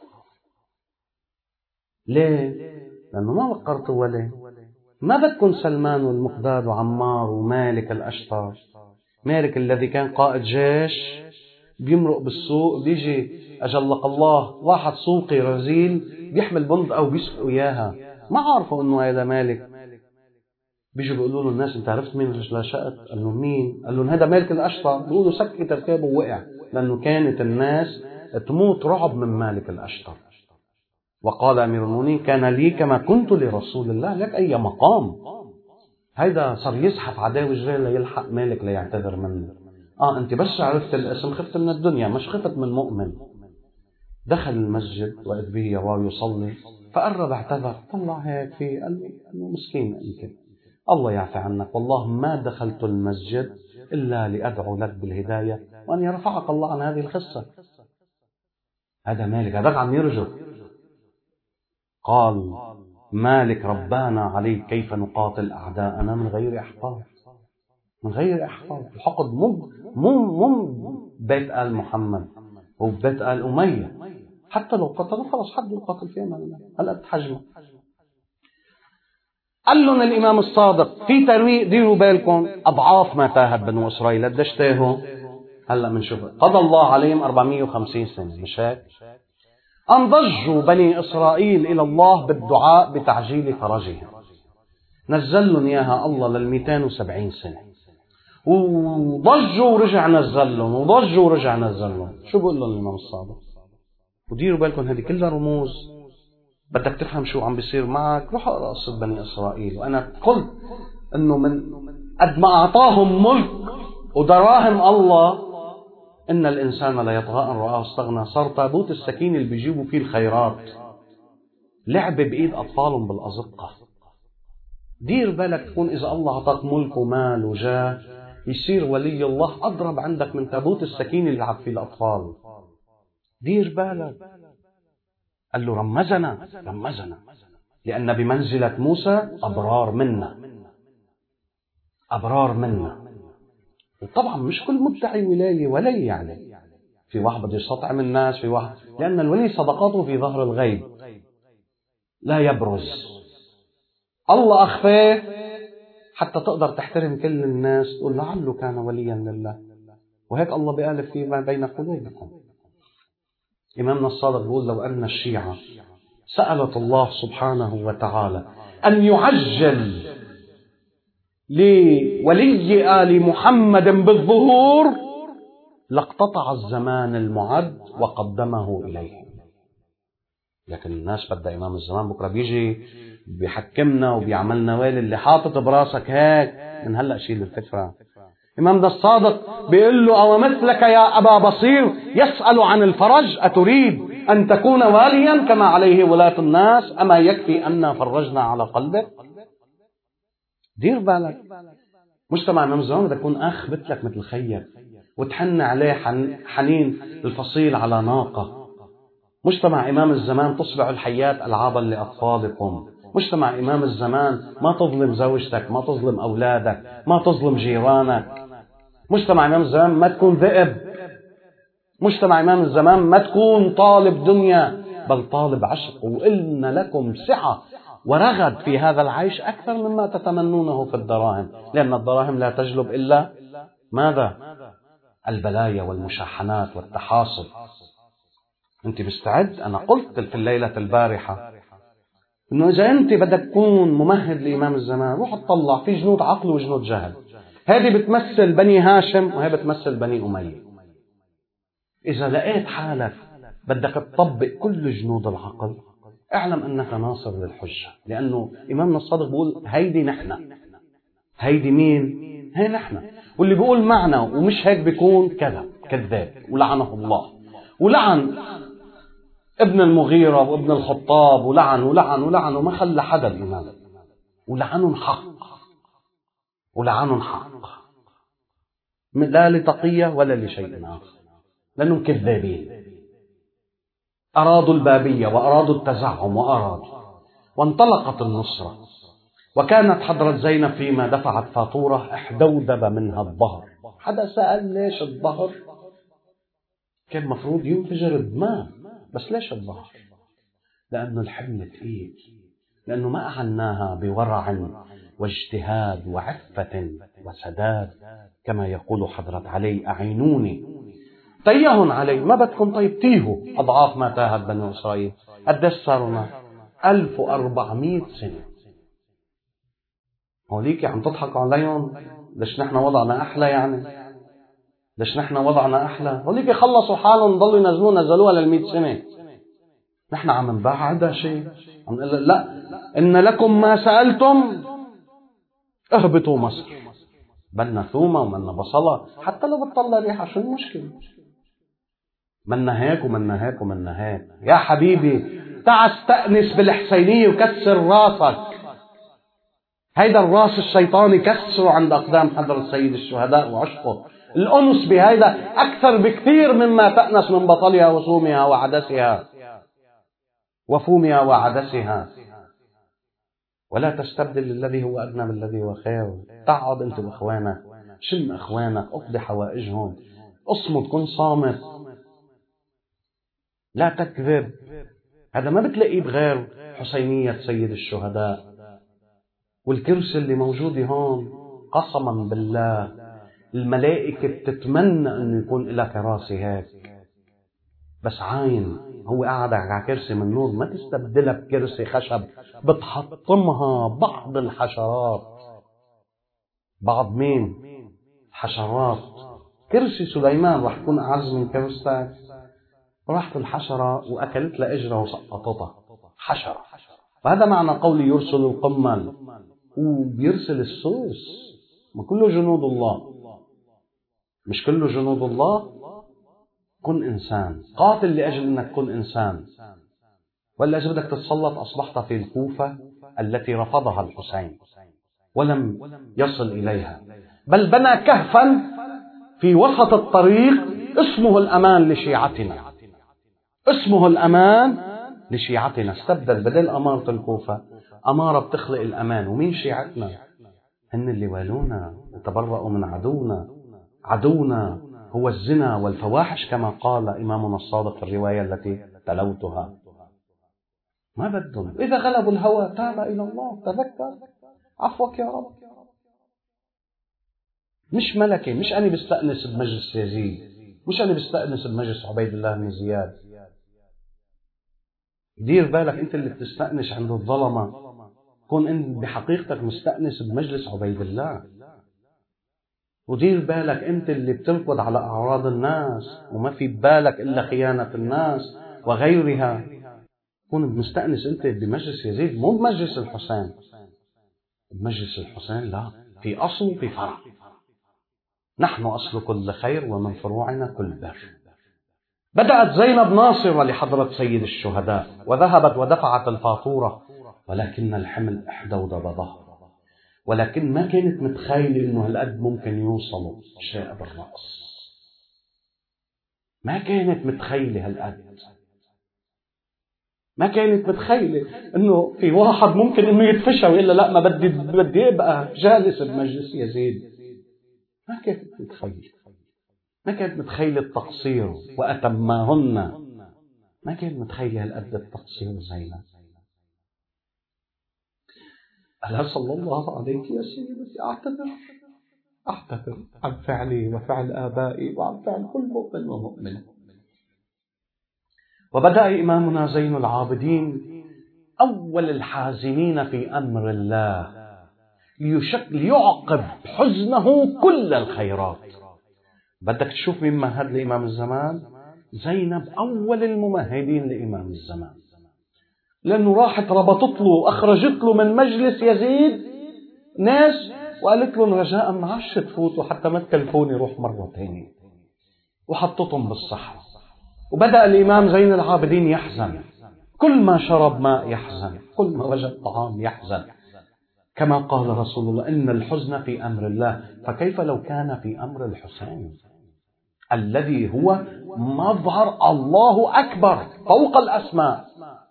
ليه؟ لأنه ما وقرتوا ولا ما بدكم سلمان والمقداد وعمار ومالك الأشتر. مالك الذي كان قائد جيش بيمرق بالسوق، بيجي أجلق الله واحد سوقي رزيل بيحمل بندقة وبيسقوا إياها، ما عارفوا إنه هذا مالك. بيجوا بيقولوا له الناس أنت عرفت مين رجل شقت؟ قال له مين؟ قال له هذا مالك الأشتر. بيقولوا سكت ركابه ووقع، لأنه كانت الناس تموت رعب من مالك الأشتر. وقال أمير المؤمنين كان لي كما كنت لرسول الله. لك أي مقام؟ هيدا صار يزحف عداوي جريل ليلحق مالك ليعتذر منه. أنت بس عرفت الاسم خفت من الدنيا، مش خفت من مؤمن. دخل المسجد وإذ به يراه يصلي، فقرب اعتذر، طلع هيك فيه، قال له مسكين أنت، الله يعفي عنك، والله ما دخلت المسجد إلا لأدعو لك بالهداية وأن يرفعك الله عن هذه الخصة. هذا مالك، هذا عم يرجو. قال مالك ربانا عليه كيف نقاتل أعداءنا من غير إحقاد، من غير إحقاد. الحقد مو بيت آل محمد وبيت آل أمية، حتى لو قتلوا خلاص حد يقاتل في أمان الله، هلا تحجموا. قال لهم الإمام الصادق في ترويق ديروا بالكم أضعاف ما تاهت بنو إسرائيل. قديش تاهوا؟ هلا بنشوف. قضى الله عليهم 450 سنة، مش هيك؟ أن ضجوا بني إسرائيل إلى الله بالدعاء بتعجيل فرجهم، نزل لهم إياها الله لل270 سنة، وضجوا ورجع نزل لهم، وضجوا ورجع نزل لهم. شو بقول لهم الإمام الصادق؟ وديروا بالكم هذه كلها رموز بدك تفهم شو عم بيصير معك، روح اقرأ قصة بني إسرائيل. وأنا قلت إنه من قد ما أعطاهم ملك ودراهم الله، إن الإنسان لا يطغى أن رآه استغنى. صار تابوت السكينة اللي بيجيبوا فيه الخيرات لعبة بإيد أطفالهم بالأزقة. دير بالك تكون إذا الله أعطاك ملك ومال وجاه يصير ولي الله أضرب عندك من تابوت السكينة اللي يلعب فيه الأطفال. دير بالك. قال له رمزنا لأن بمنزلة موسى أبرار منا. وطبعا مش كل مدعي ولاية ولي، يعني في واحد بده يستطعم الناس، في واحد لأن الولي صدقاته في ظهر الغيب لا يبرز. الله أخفاه حتى تقدر تحترم كل الناس، تقول لعله كان وليا لله، وهيك الله بيألف فيما بين قلوبكم. إمامنا الصادق بيقول لو أن الشيعة سألت الله سبحانه وتعالى أن يعجل لولي آل محمد بالظهور لاقتطع الزمان المعد وقدمه إليه. لكن الناس بدها إمام الزمان بكرة بيجي بيحكمنا وبيعملنا ويل اللي حاطط براسك هيك من هلأ شيل الفكرة. إمامنا الصادق بيقول له أو مثلك يا أبا بصير يسأل عن الفرج أتريد أن تكون واليا كما عليه ولاة الناس أما يكفي أن فرجنا على قلبك. دير بالك. مجتمع إمام الزمان بدك تكون أخ مثلك مثل خيك وتحن عليه حنين الفصيل على ناقة. مجتمع إمام الزمان تصبح الحيات ألعابا لأطفالكم. مجتمع إمام الزمان ما تظلم زوجتك، ما تظلم أولادك، ما تظلم جيرانك. مجتمع إمام الزمان ما تكون ذئب. مجتمع إمام الزمان ما تكون طالب دنيا، بل طالب عشق. وإن لكم سعة ورغد في هذا العيش أكثر مما تتمنونه في الدراهم، لأن الدراهم لا تجلب إلا ماذا؟ البلايا والمشاحنات والتحاصل. أنت مستعد؟ أنا قلت في الليلة البارحة إنه إذا أنت بدك تكون ممهد لإمام الزمان روح تطلع في جنود عقل وجنود جهل. هذه بتمثل بني هاشم وهي بتمثل بني أمية. إذا لقيت حالك بدك تطبق كل جنود العقل اعلم أنك ناصر للحجة، لأنه إمامنا الصادق بيقول هيدي نحن. هيدي مين؟ هي نحن. واللي بيقول معنا ومش هيك بيكون كذاب ولعنه الله. ولعن ابن المغيرة وابن الخطاب ولعن وما خلى حدا الإمام. ولعنهم حق لا لتقية ولا لشيء آخر، لأنهم كذابين. أرادوا البابية وأرادوا التزعم وانطلقت النصرة. وكانت حضرة زينب فيما دفعت فاتورة احدودب منها الظهر. حدا سأل ليش الظهر؟ كان مفروض ينفجر الدماغ، بس ليش الظهر؟ لأنه الحمل ثقيل، لأنه ما أعناها بورع واجتهاد وعفة وسداد كما يقول حضرة علي أعينوني تيهن علي. ما بدكم طيب تيهوا أضعاف ما تاهت بني إسرائيل. قديش صارنا؟ 1400 سنة. هوليكي عم تضحكوا عليهم؟ ليش نحن وضعنا أحلى؟ يعني ليش نحن وضعنا أحلى؟ هوليكي خلصوا حالهم ضلوا نزلوها لل100 سنة. نحن عم نباع هذا شيء، عم نقول لا إن لكم ما سألتم اهبطوا مصر. بدنا ثومة ومنا بصلة، حتى لو بتطلع ريحة شو المشكلة؟ منا هيك. يا حبيبي تعال استأنس بالحسينية وكسر راسك. هيدا الراس الشيطاني كسره عند أقدام حضرة سيد الشهداء وعشقه. الأنس بهيدا أكثر بكثير مما تأنس من بطلها وصومها وعدسها وفومها وعدسها. ولا تستبدل الذي هو أدنى بالذي هو خير. تقعد أنت وأخوانك، شم أخوانك، اقضي حوائجهم، اصمت، كن صامت، لا تكذب. هذا ما بتلاقيه بغير حسينية سيد الشهداء. والكرسي اللي موجود هون قسما بالله الملائكة بتتمنى أنه يكون لها كراسي هيك، بس عاين هو قاعد على كرسي من نور. ما تستبدلها بكرسي خشب بتحطمها بعض الحشرات. بعض مين؟ حشرات. كرسي سليمان راح يكون أعز من كرسيك. راحت الحشرة وأكلت لها إجرة وسقطتها. حشرة. وهذا معنى قولي يرسل القمل، وبيرسل السوس. ما كله جنود الله؟ مش كله جنود الله؟ كن إنسان، قاتل لأجل أنك تكون إنسان، ولا إذا بدك تتسلط أصبحت في الكوفة التي رفضها الحسين ولم يصل إليها، بل بنى كهفا في وسط الطريق اسمه الأمان لشيعتنا، اسمه الأمان لشيعتنا. استبدل بدل أمارة الكوفة أمارة بتخلق الأمان. ومين شيعتنا؟ هن اللي والونا وتبرأوا من عدونا. عدونا هو الزنا والفواحش كما قال إمامنا الصادق في الرواية التي تلوتها. ما بدهم، إذا غلبوا الهوى تاب إلى الله، تذكر عفوك يا رب. مش ملكي، مش أنا بستأنس بمجلس يزيد، مش أنا بستأنس بمجلس عبيد الله بن زياد. دير بالك أنت اللي بتستأنس عند الظلمة، كون أنت بحقيقتك مستأنس بمجلس عبيد الله. ودير بالك أنت اللي بتنقض على أعراض الناس وما في بالك إلا خيانة الناس وغيرها، كون مستأنس أنت بمجلس يزيد مو بمجلس الحسين. بمجلس الحسين لا، في أصل وفي فرع. نحن أصل كل خير ومن فروعنا كل بر. بدأت زينب ناصرة لحضرة سيد الشهداء وذهبت ودفعت الفاتورة، ولكن الحمل احدود ظهره، ولكن ما كانت متخيلة إنه هالقد ممكن يوصلوا شيء بالرأس. ما كانت متخيلة هالقد، ما كانت متخيلة إنه في واحد ممكن إنه يتفشى ويقول لا ما بدي أبقى جالس بمجلس يزيد. ما كانت متخيلة، ما كانت متخيلة التقصير وأتماهن. ما كانت متخيلة هالقد التقصير زينب. ألا صلى الله عليك يا سيدتي أعتذر عن فعلي وفعل آبائي وعن فعل كل مؤمن ومؤمن. وبدأ إمامنا زين العابدين أول الحازمين في أمر الله ليعقب حزنه كل الخيرات. بدك تشوف مين مهد لإمام الزمان؟ زينب أول الممهدين لإمام الزمان، لأنه راحت ربطت له وأخرجت له من مجلس يزيد ناس وقالت له رجاء ما عادش تفوتوا حتى ما تكلفوني روح مرة تانية، وحطتهم بالصحراء. وبدأ الإمام زين العابدين يحزن، كل ما شرب ماء يحزن، كل ما وجد طعام يحزن، كما قال رسول الله إن الحزن في أمر الله، فكيف لو كان في أمر الحسين الذي هو مظهر الله أكبر فوق الأسماء؟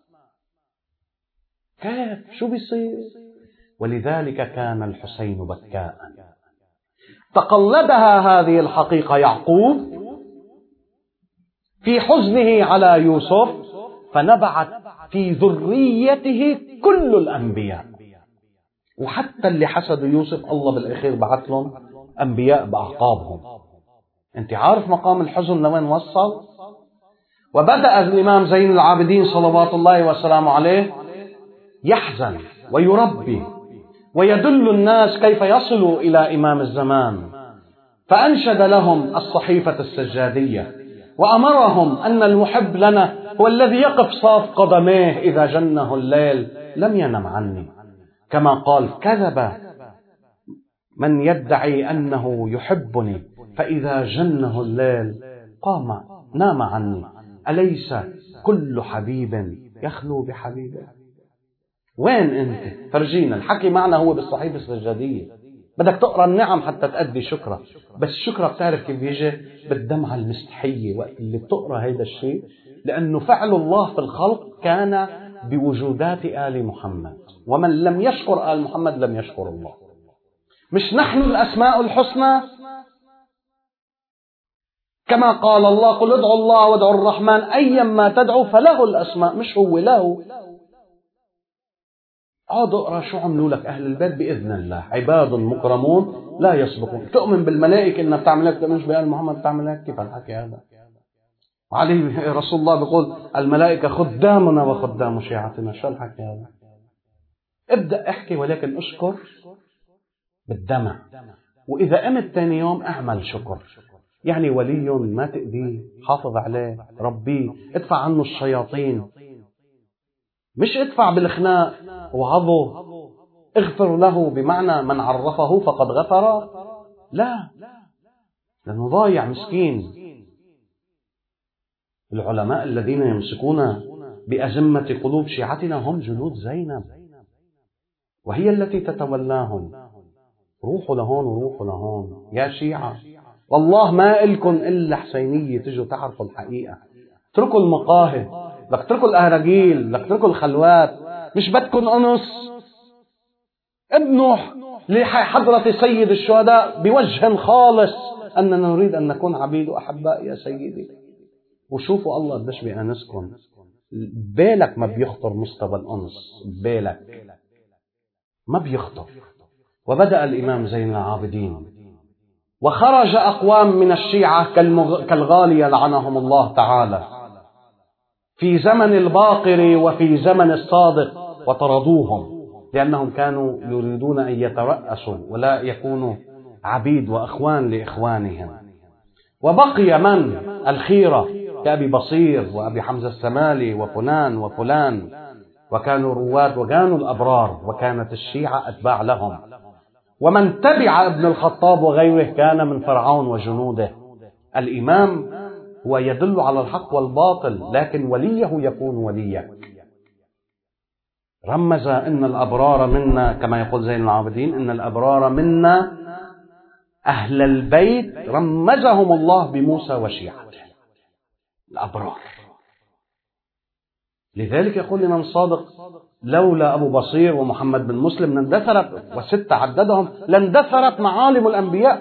كيف؟ شو بيصير؟ ولذلك كان الحسين بكاء. تقلدها هذه الحقيقة يعقوب في حزنه على يوسف، فنبعت في ذريته كل الأنبياء، وحتى اللي حسدوا يوسف الله بالأخير بعث لهم أنبياء بأعقابهم. أنت عارف مقام الحزن لوين وصل؟ وبدأ الإمام زين العابدين صلوات الله وسلامه عليه يحزن ويربي ويدل الناس كيف يصلوا إلى إمام الزمان، فأنشد لهم الصحيفة السجادية وأمرهم أن المحب لنا هو الذي يقف صاف قدميه إذا جنه الليل لم ينم عني، كما قال كذب من يدعي أنه يحبني فإذا جنه الليل قام نام عني، أليس كل حبيب يخلو بحبيبه؟ وين أنت؟ فرجينا. الحكي معنا هو بالصحيفة السجادية، بدك تقرأ النعم حتى تأدي شكرا، بس الشكرا بتعرف كيف بيجي؟ بالدمعة المستحية وقت اللي بتقرأ هيدا الشيء، لأنه فعل الله في الخلق كان بوجودات آل محمد، ومن لم يشكر آل محمد لم يشكر الله. مش نحن الأسماء الحسنى كما قال الله قل ادعوا الله وادعوا الرحمن أيما تدعوا فله الأسماء، مش هو له. عاد اقرأ شو عملوا لك أهل البيت بإذن الله، عباد مكرمون لا يسبقون. تؤمن بالملائكة إنها بتعمل هيك، تؤمنش بآل محمد بتعمل هيك؟ كيف الحكي هذا؟ علي رسول الله بيقول الملائكة خدامنا وخدام شيعتنا. شو الحكي هذا؟ ابدأ احكي ولكن اشكر بالدمع، وإذا قمت ثاني يوم اعمل شكر. يعني ولي ما تأذيه، حافظ عليه، ربيه، ادفع عنه الشياطين. مش ادفع بالخناق وعظه، اغفر له بمعنى من عرفه فقد غفر، لا، لأنه ضايع مسكين. العلماء الذين يمسكون بأزمة قلوب شيعتنا هم جنود زينب، وهي التي تتولاهم. روحوا لهون وروحوا لهون يا شيعة، والله ما إلكم إلا حسينية تجوا تعرفوا الحقيقة. اتركوا المقاهي، لك اتركوا الأهرجيل، لك اتركوا الخلوات، مش بدكم أنس. ابنوا لحضرة سيد الشهداء بوجه خالص أننا نريد أن نكون عبيد وأحباء يا سيدي، وشوفوا الله قديش بيأنسكم. بالك ما بيخطر مستوى الأنس، بالك ما بيخطر. وبدأ الإمام زين العابدين، وخرج أقوام من الشيعة كالغالية لعنهم الله تعالى في زمن الباقر وفي زمن الصادق، وطردوهم لأنهم كانوا يريدون أن يترأسوا ولا يكونوا عبيد وأخوان لإخوانهم. وبقي من الخيرة كأبي بصير وأبي حمزة السمالي وفلان وفلان، وكانوا رواد وكانوا الأبرار، وكانت الشيعة أتباع لهم. ومن تبع ابن الخطاب وغيره كان من فرعون وجنوده. الإمام هو يدل على الحق والباطل، لكن وليه يكون وليك. رمز إن الأبرار منا، كما يقول زين العابدين، إن الأبرار منا أهل البيت رمزهم الله بموسى وشيعته الأبرار. لذلك يقول الإمام الصادق: لولا أبو بصير ومحمد بن مسلم لاندثرت، وستة عددهم، لاندثرت معالم الأنبياء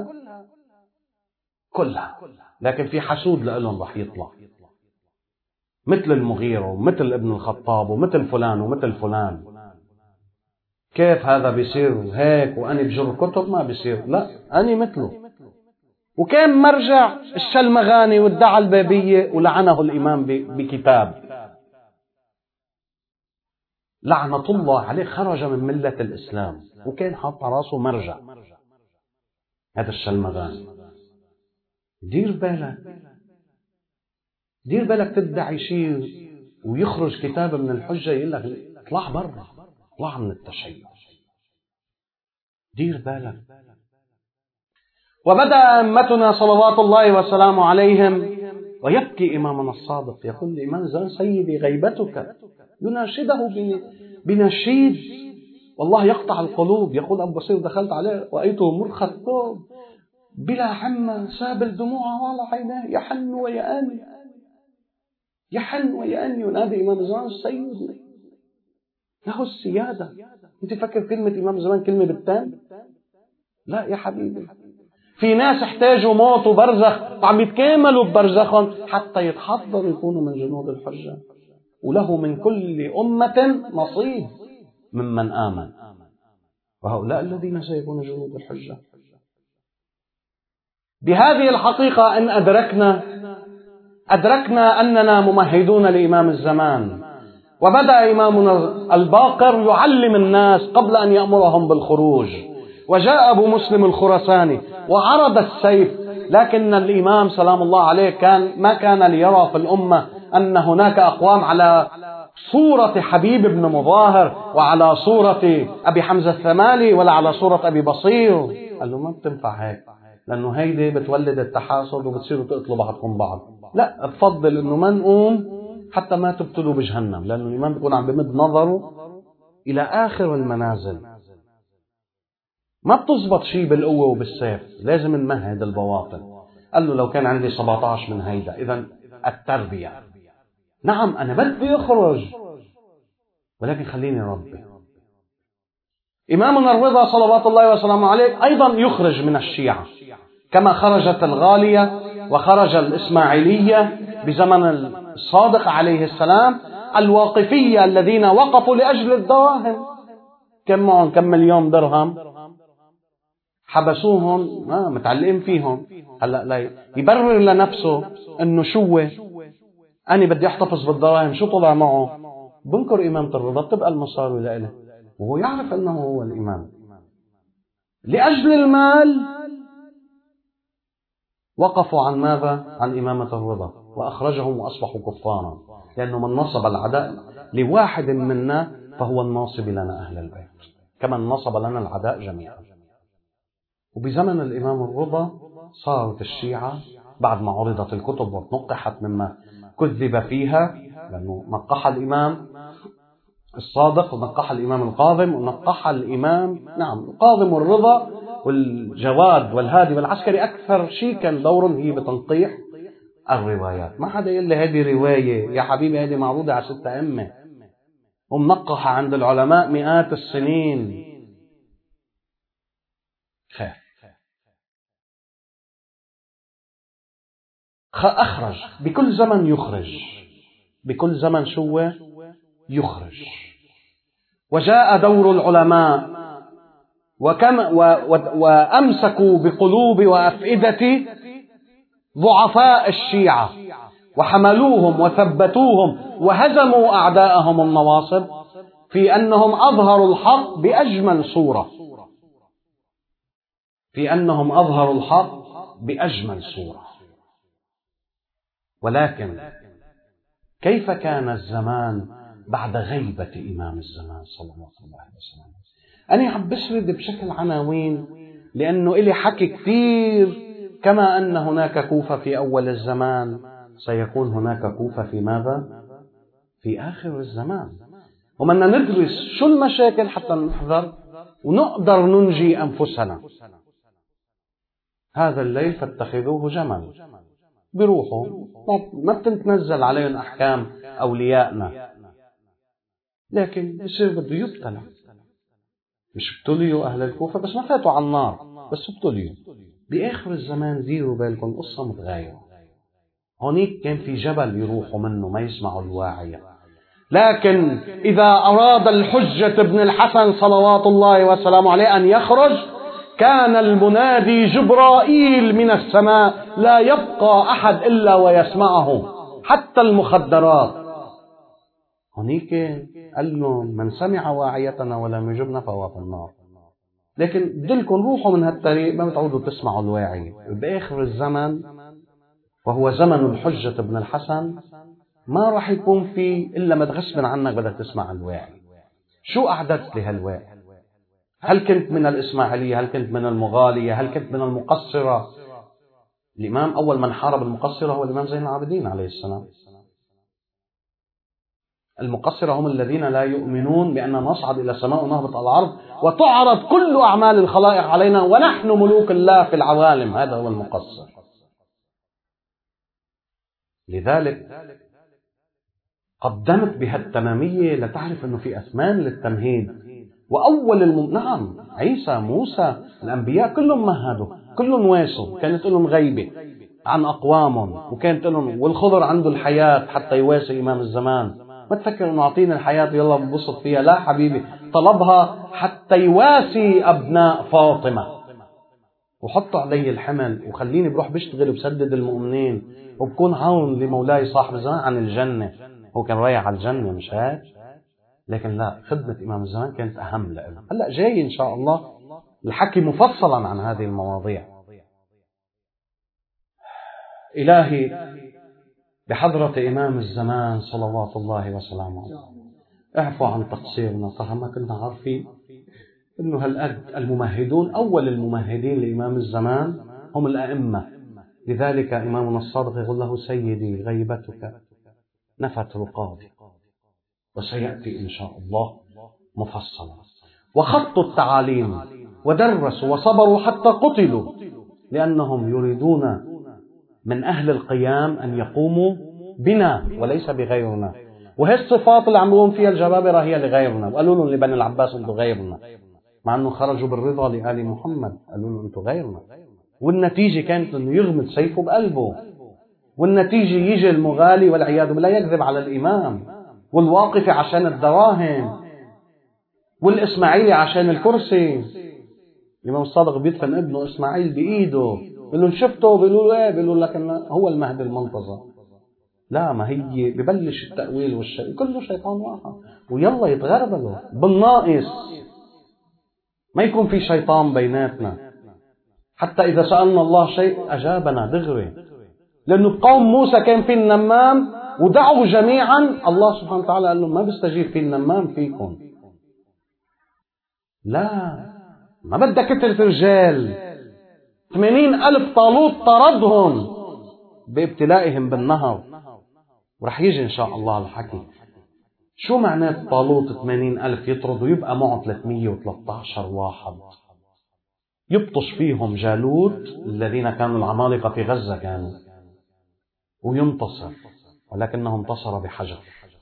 كلها. لكن في حسود لهم رح يطلع، مثل المغيرة ومثل ابن الخطاب ومثل فلان ومثل فلان. كيف هذا بيصير هيك وأنا بجر كتب؟ ما بيصير، لا، أنا مثله. وكان مرجع الشلمغاني وادعى البابية ولعنه الإمام بكتاب، لعنة الله عليه، خرج من ملة الإسلام، وكان حاط راسه مرجع هذا الشلمغاني. دير بالك تدعي شيء ويخرج كتاب من الحجة يقول لك اطلع برا، اطلع من التشيع. دير بالك. وبدأ أئمتنا صلوات الله وسلامه عليهم، ويبكي إمامنا الصادق يقول الإمام زين: سيدي غيبتك، يناشده بنشيد والله يقطع القلوب. يقول أبو بصير: دخلت عليه رأيته مرخى الثوب بلا حمى سابل دموعه على عيناه، يحن ويأني ينادي إمام زمان: سيدي، له السيادة. أنت فكر كلمة إمام زمان كلمة بالتام؟ لا يا حبيبي، في ناس احتاجوا موت وبرزخ وعم يتكاملوا ببرزخهم حتى يتحضروا يكونوا من جنود الحجة، وله من كل أمة نصيب ممن آمن، وهؤلاء الذين سيكونوا جنود الحجة. بهذه الحقيقة إن أدركنا أننا ممهدون لإمام الزمان. وبدأ إمامنا الباقر يعلم الناس قبل أن يأمرهم بالخروج. وجاء أبو مسلم الخراساني وعرض السيف، لكن الإمام سلام الله عليه ما كان ليرى في الأمة أن هناك أقوام على صورة حبيب بن مظاهر وعلى صورة أبي حمزة الثمالي ولا على صورة أبي بصير. قال له: ما بتنفع هيك، لأنه هيدي بتولد التحاسد وبتصيروا تقتلوا بعضكم بعض. لا، بفضل أنه ما نقوم حتى ما تبتلوا بجهنم، لأنه الإمام بيكون عم بمد نظره إلى آخر المنازل. ما بتزبط شيء بالقوة وبالسيف، لازم نمهد البواطن. قال له: لو كان عندي 17 من هيدا. إذن التربية، نعم أنا بدي أخرج، ولكن خليني ربي. إمامنا الرضا صلوات الله وسلامه عليه أيضا يخرج من الشيعة، كما خرجت الغالية وخرج الإسماعيلية بزمن الصادق عليه السلام. الواقفية الذين وقفوا لأجل الدراهم، كم مليون درهم حبسوهم، متعلقين فيهم. هلأ لا يبرر لنفسه أنه أنا بدي أحتفظ بالدراهم، شو طلع معه؟ بنكر إمامة الرضا، بتبقى المصاري لإله، وهو يعرف أنه هو الإمام. لأجل المال وقفوا عن ماذا؟ عن إمامة الرضا، وأخرجهم وأصبحوا كفارا. لأنه من نصب العداء لواحد منا فهو الناصب لنا أهل البيت، كما نصب لنا العداء جميعا. وبزمن الإمام الرضا صارت الشيعة بعد ما عرضت الكتب وتنقحت مما كذب فيها، لأنه نقح الإمام الصادق ونقح الإمام القاظم ونقح الإمام القاظم والرضا والجواد والهادي والعسكري. أكثر شيء كان دورهم هي بتنقيح الروايات. ما حدا يقول لي هذه رواية يا حبيبي، هذه معروضة على 6 أئمة ومنقحة عند العلماء مئات السنين. خير، أخرج بكل زمن يخرج، بكل زمن شو يخرج. وجاء دور العلماء وأمسكوا بقلوب وأفئدة ضعفاء الشيعة وحملوهم وثبتوهم وهزموا أعداءهم النواصب في أنهم أظهروا الحق بأجمل صورة، في أنهم أظهروا الحق بأجمل صورة. ولكن كيف كان الزمان بعد غيبة إمام الزمان صلى الله عليه وسلم؟ أنا عم بسرد بشكل عناوين لأنه إلي حكي كثير. كما أن هناك كوفة في أول الزمان، سيكون هناك كوفة في ماذا؟ في آخر الزمان. ومن ندرس شو المشاكل حتى نحذر ونقدر ننجي أنفسنا. هذا الليل فاتخذوه جمل، بروحوا ما بتنزل عليهم أحكام أوليائنا، لكن بصير بده يبتلى. مش ابتليوا أهل الكوفة بس ما فاتوا على النار، بس ابتليوا. بآخر الزمان ديروا بالكم قصة متغيرة. هونيك كان في جبل يروحوا منه ما يسمعوا الواعية. لكن إذا أراد الحجة ابن الحسن صلوات الله وسلامه عليه أن يخرج، كان المنادي جبرائيل من السماء، لا يبقى أحد إلا ويسمعه حتى المخدرات. هنيك قال لهم من سمع واعيتنا ولم يجبنا فهو في النار. لكن بدلكم روحوا من هالطريق ما بتعودوا تسمعوا الواعي. بآخر الزمن وهو زمن الحجة ابن الحسن ما راح يكون فيه إلا ما تغصب عنك بدك تسمع الواعي. شو أعددت لهالواعي؟ هل كنت من الإسماعيلية؟ هل كنت من المغالية؟ هل كنت من المقصرة؟ الإمام أول من حارب المقصرة هو الإمام زين العابدين عليه السلام. المقصرة هم الذين لا يؤمنون بأن نصعد إلى السماء ونهبط على الأرض وتعرض كل أعمال الخلائق علينا ونحن ملوك الله في العوالم. هذا هو المقصر. لذلك قدمت بها التمامية لتعرف أنه في أثمان للتمهيد. وأول نعم عيسى موسى الأنبياء كلهم مهدوا، كلهم واسوا، كانت لهم غيبة عن أقوامهم، وكانت لهم والخضر عنده الحياة حتى يواسي إمام الزمان. ما تفكر أنه أعطينا الحياة يلا ببسط فيها، لا حبيبي، طلبها حتى يواسي أبناء فاطمة. وحطوا علي الحمل وخليني بروح بشتغل وبسدد المؤمنين وبكون عون لمولاي صاحب الزمان عن الجنة. هو كان رايح على الجنة مش هيك؟ لكن لا، خدمة إمام الزمان كانت أهم له. هلأ جاي إن شاء الله الحكي مفصلا عن هذه المواضيع. إلهي بحضرة إمام الزمان صلوات الله وسلامه اعفو عن تقصيرنا. طبعا ما كنا عارفين إنه هالقد الممهدون، أول الممهدين لإمام الزمان هم الأئمة. لذلك إمامنا الصادق يقول له سيدي غيبتك نفت رقابي، وسيأتي إن شاء الله مفصلا. وخطوا التعاليم ودرسوا وصبروا حتى قتلوا، لأنهم يريدون من أهل القيام أن يقوموا بنا وليس بغيرنا. وهي الصفات اللي عملوهم فيها الجبابرة هي لغيرنا، وقالوا لهم لبني العباس أنتم غيرنا، مع أنه خرجوا بالرضا لآل محمد، قالوا لهم أنتم غيرنا. والنتيجة كانت أنه يغمد سيفه بقلبه، والنتيجة يجي المغالي والعياذ بالله يكذب على الإمام، والواقف عشان الدراهم، والإسماعيلي عشان الكرسي. الإمام الصادق بيدفن ابنه إسماعيل بإيده، بيقول له شفته؟ بيقولوا له ايه؟ بيقولوا لك هو المهدي المنتظر. لا، ما هي ببلش التأويل والشيء كله شيطان واحد، ويلا يتغربلوا بالناقص، ما يكون في شيطان بيناتنا. حتى إذا سألنا الله شيء أجابنا دغري، لأنه بقوم موسى كان في النمام ودعوا جميعا. الله سبحانه وتعالى قال لهم ما بيستجيب في النمام فيكم. لا، ما بدك كترة رجال. 80,000 طالوت طردهم بابتلائهم بالنهر، ورح يجي إن شاء الله الحكي. شو معنات طالوت 80,000 يطرد ويبقى معه 313 واحد يبطش فيهم جالوت الذين كانوا العمالقة في غزة كانوا، وينتصر، ولكنه انتصر بحجر.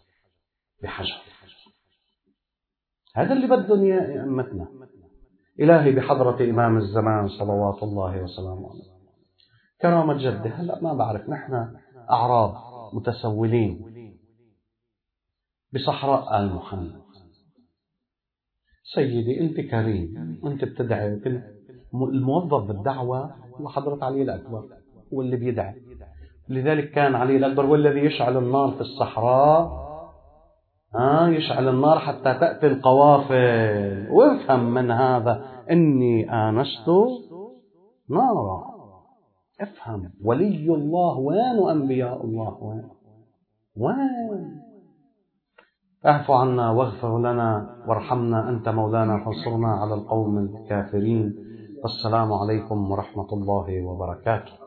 هذا اللي بدهم يا أمتنا. إلهي بحضرة إمام الزمان صلوات الله وسلامه عليه كرامة جده. هلأ ما بعرف، نحن أعراب متسولين بصحراء آل محمد. سيدي أنت كريم، أنت بتدعي، الموظف بالدعوة هو حضرة علي الأكبر، هو اللي بيدعي. لذلك كان علي الأكبر والذي يشعل النار في الصحراء، يشعل النار حتى تأتي القوافل. وافهم من هذا إني آنست نارا. افهم، ولي الله وين وأنبياء الله وين؟ اعف عنا واغفر لنا وارحمنا، أنت مولانا فانصرنا على القوم الكافرين. والسلام عليكم ورحمة الله وبركاته.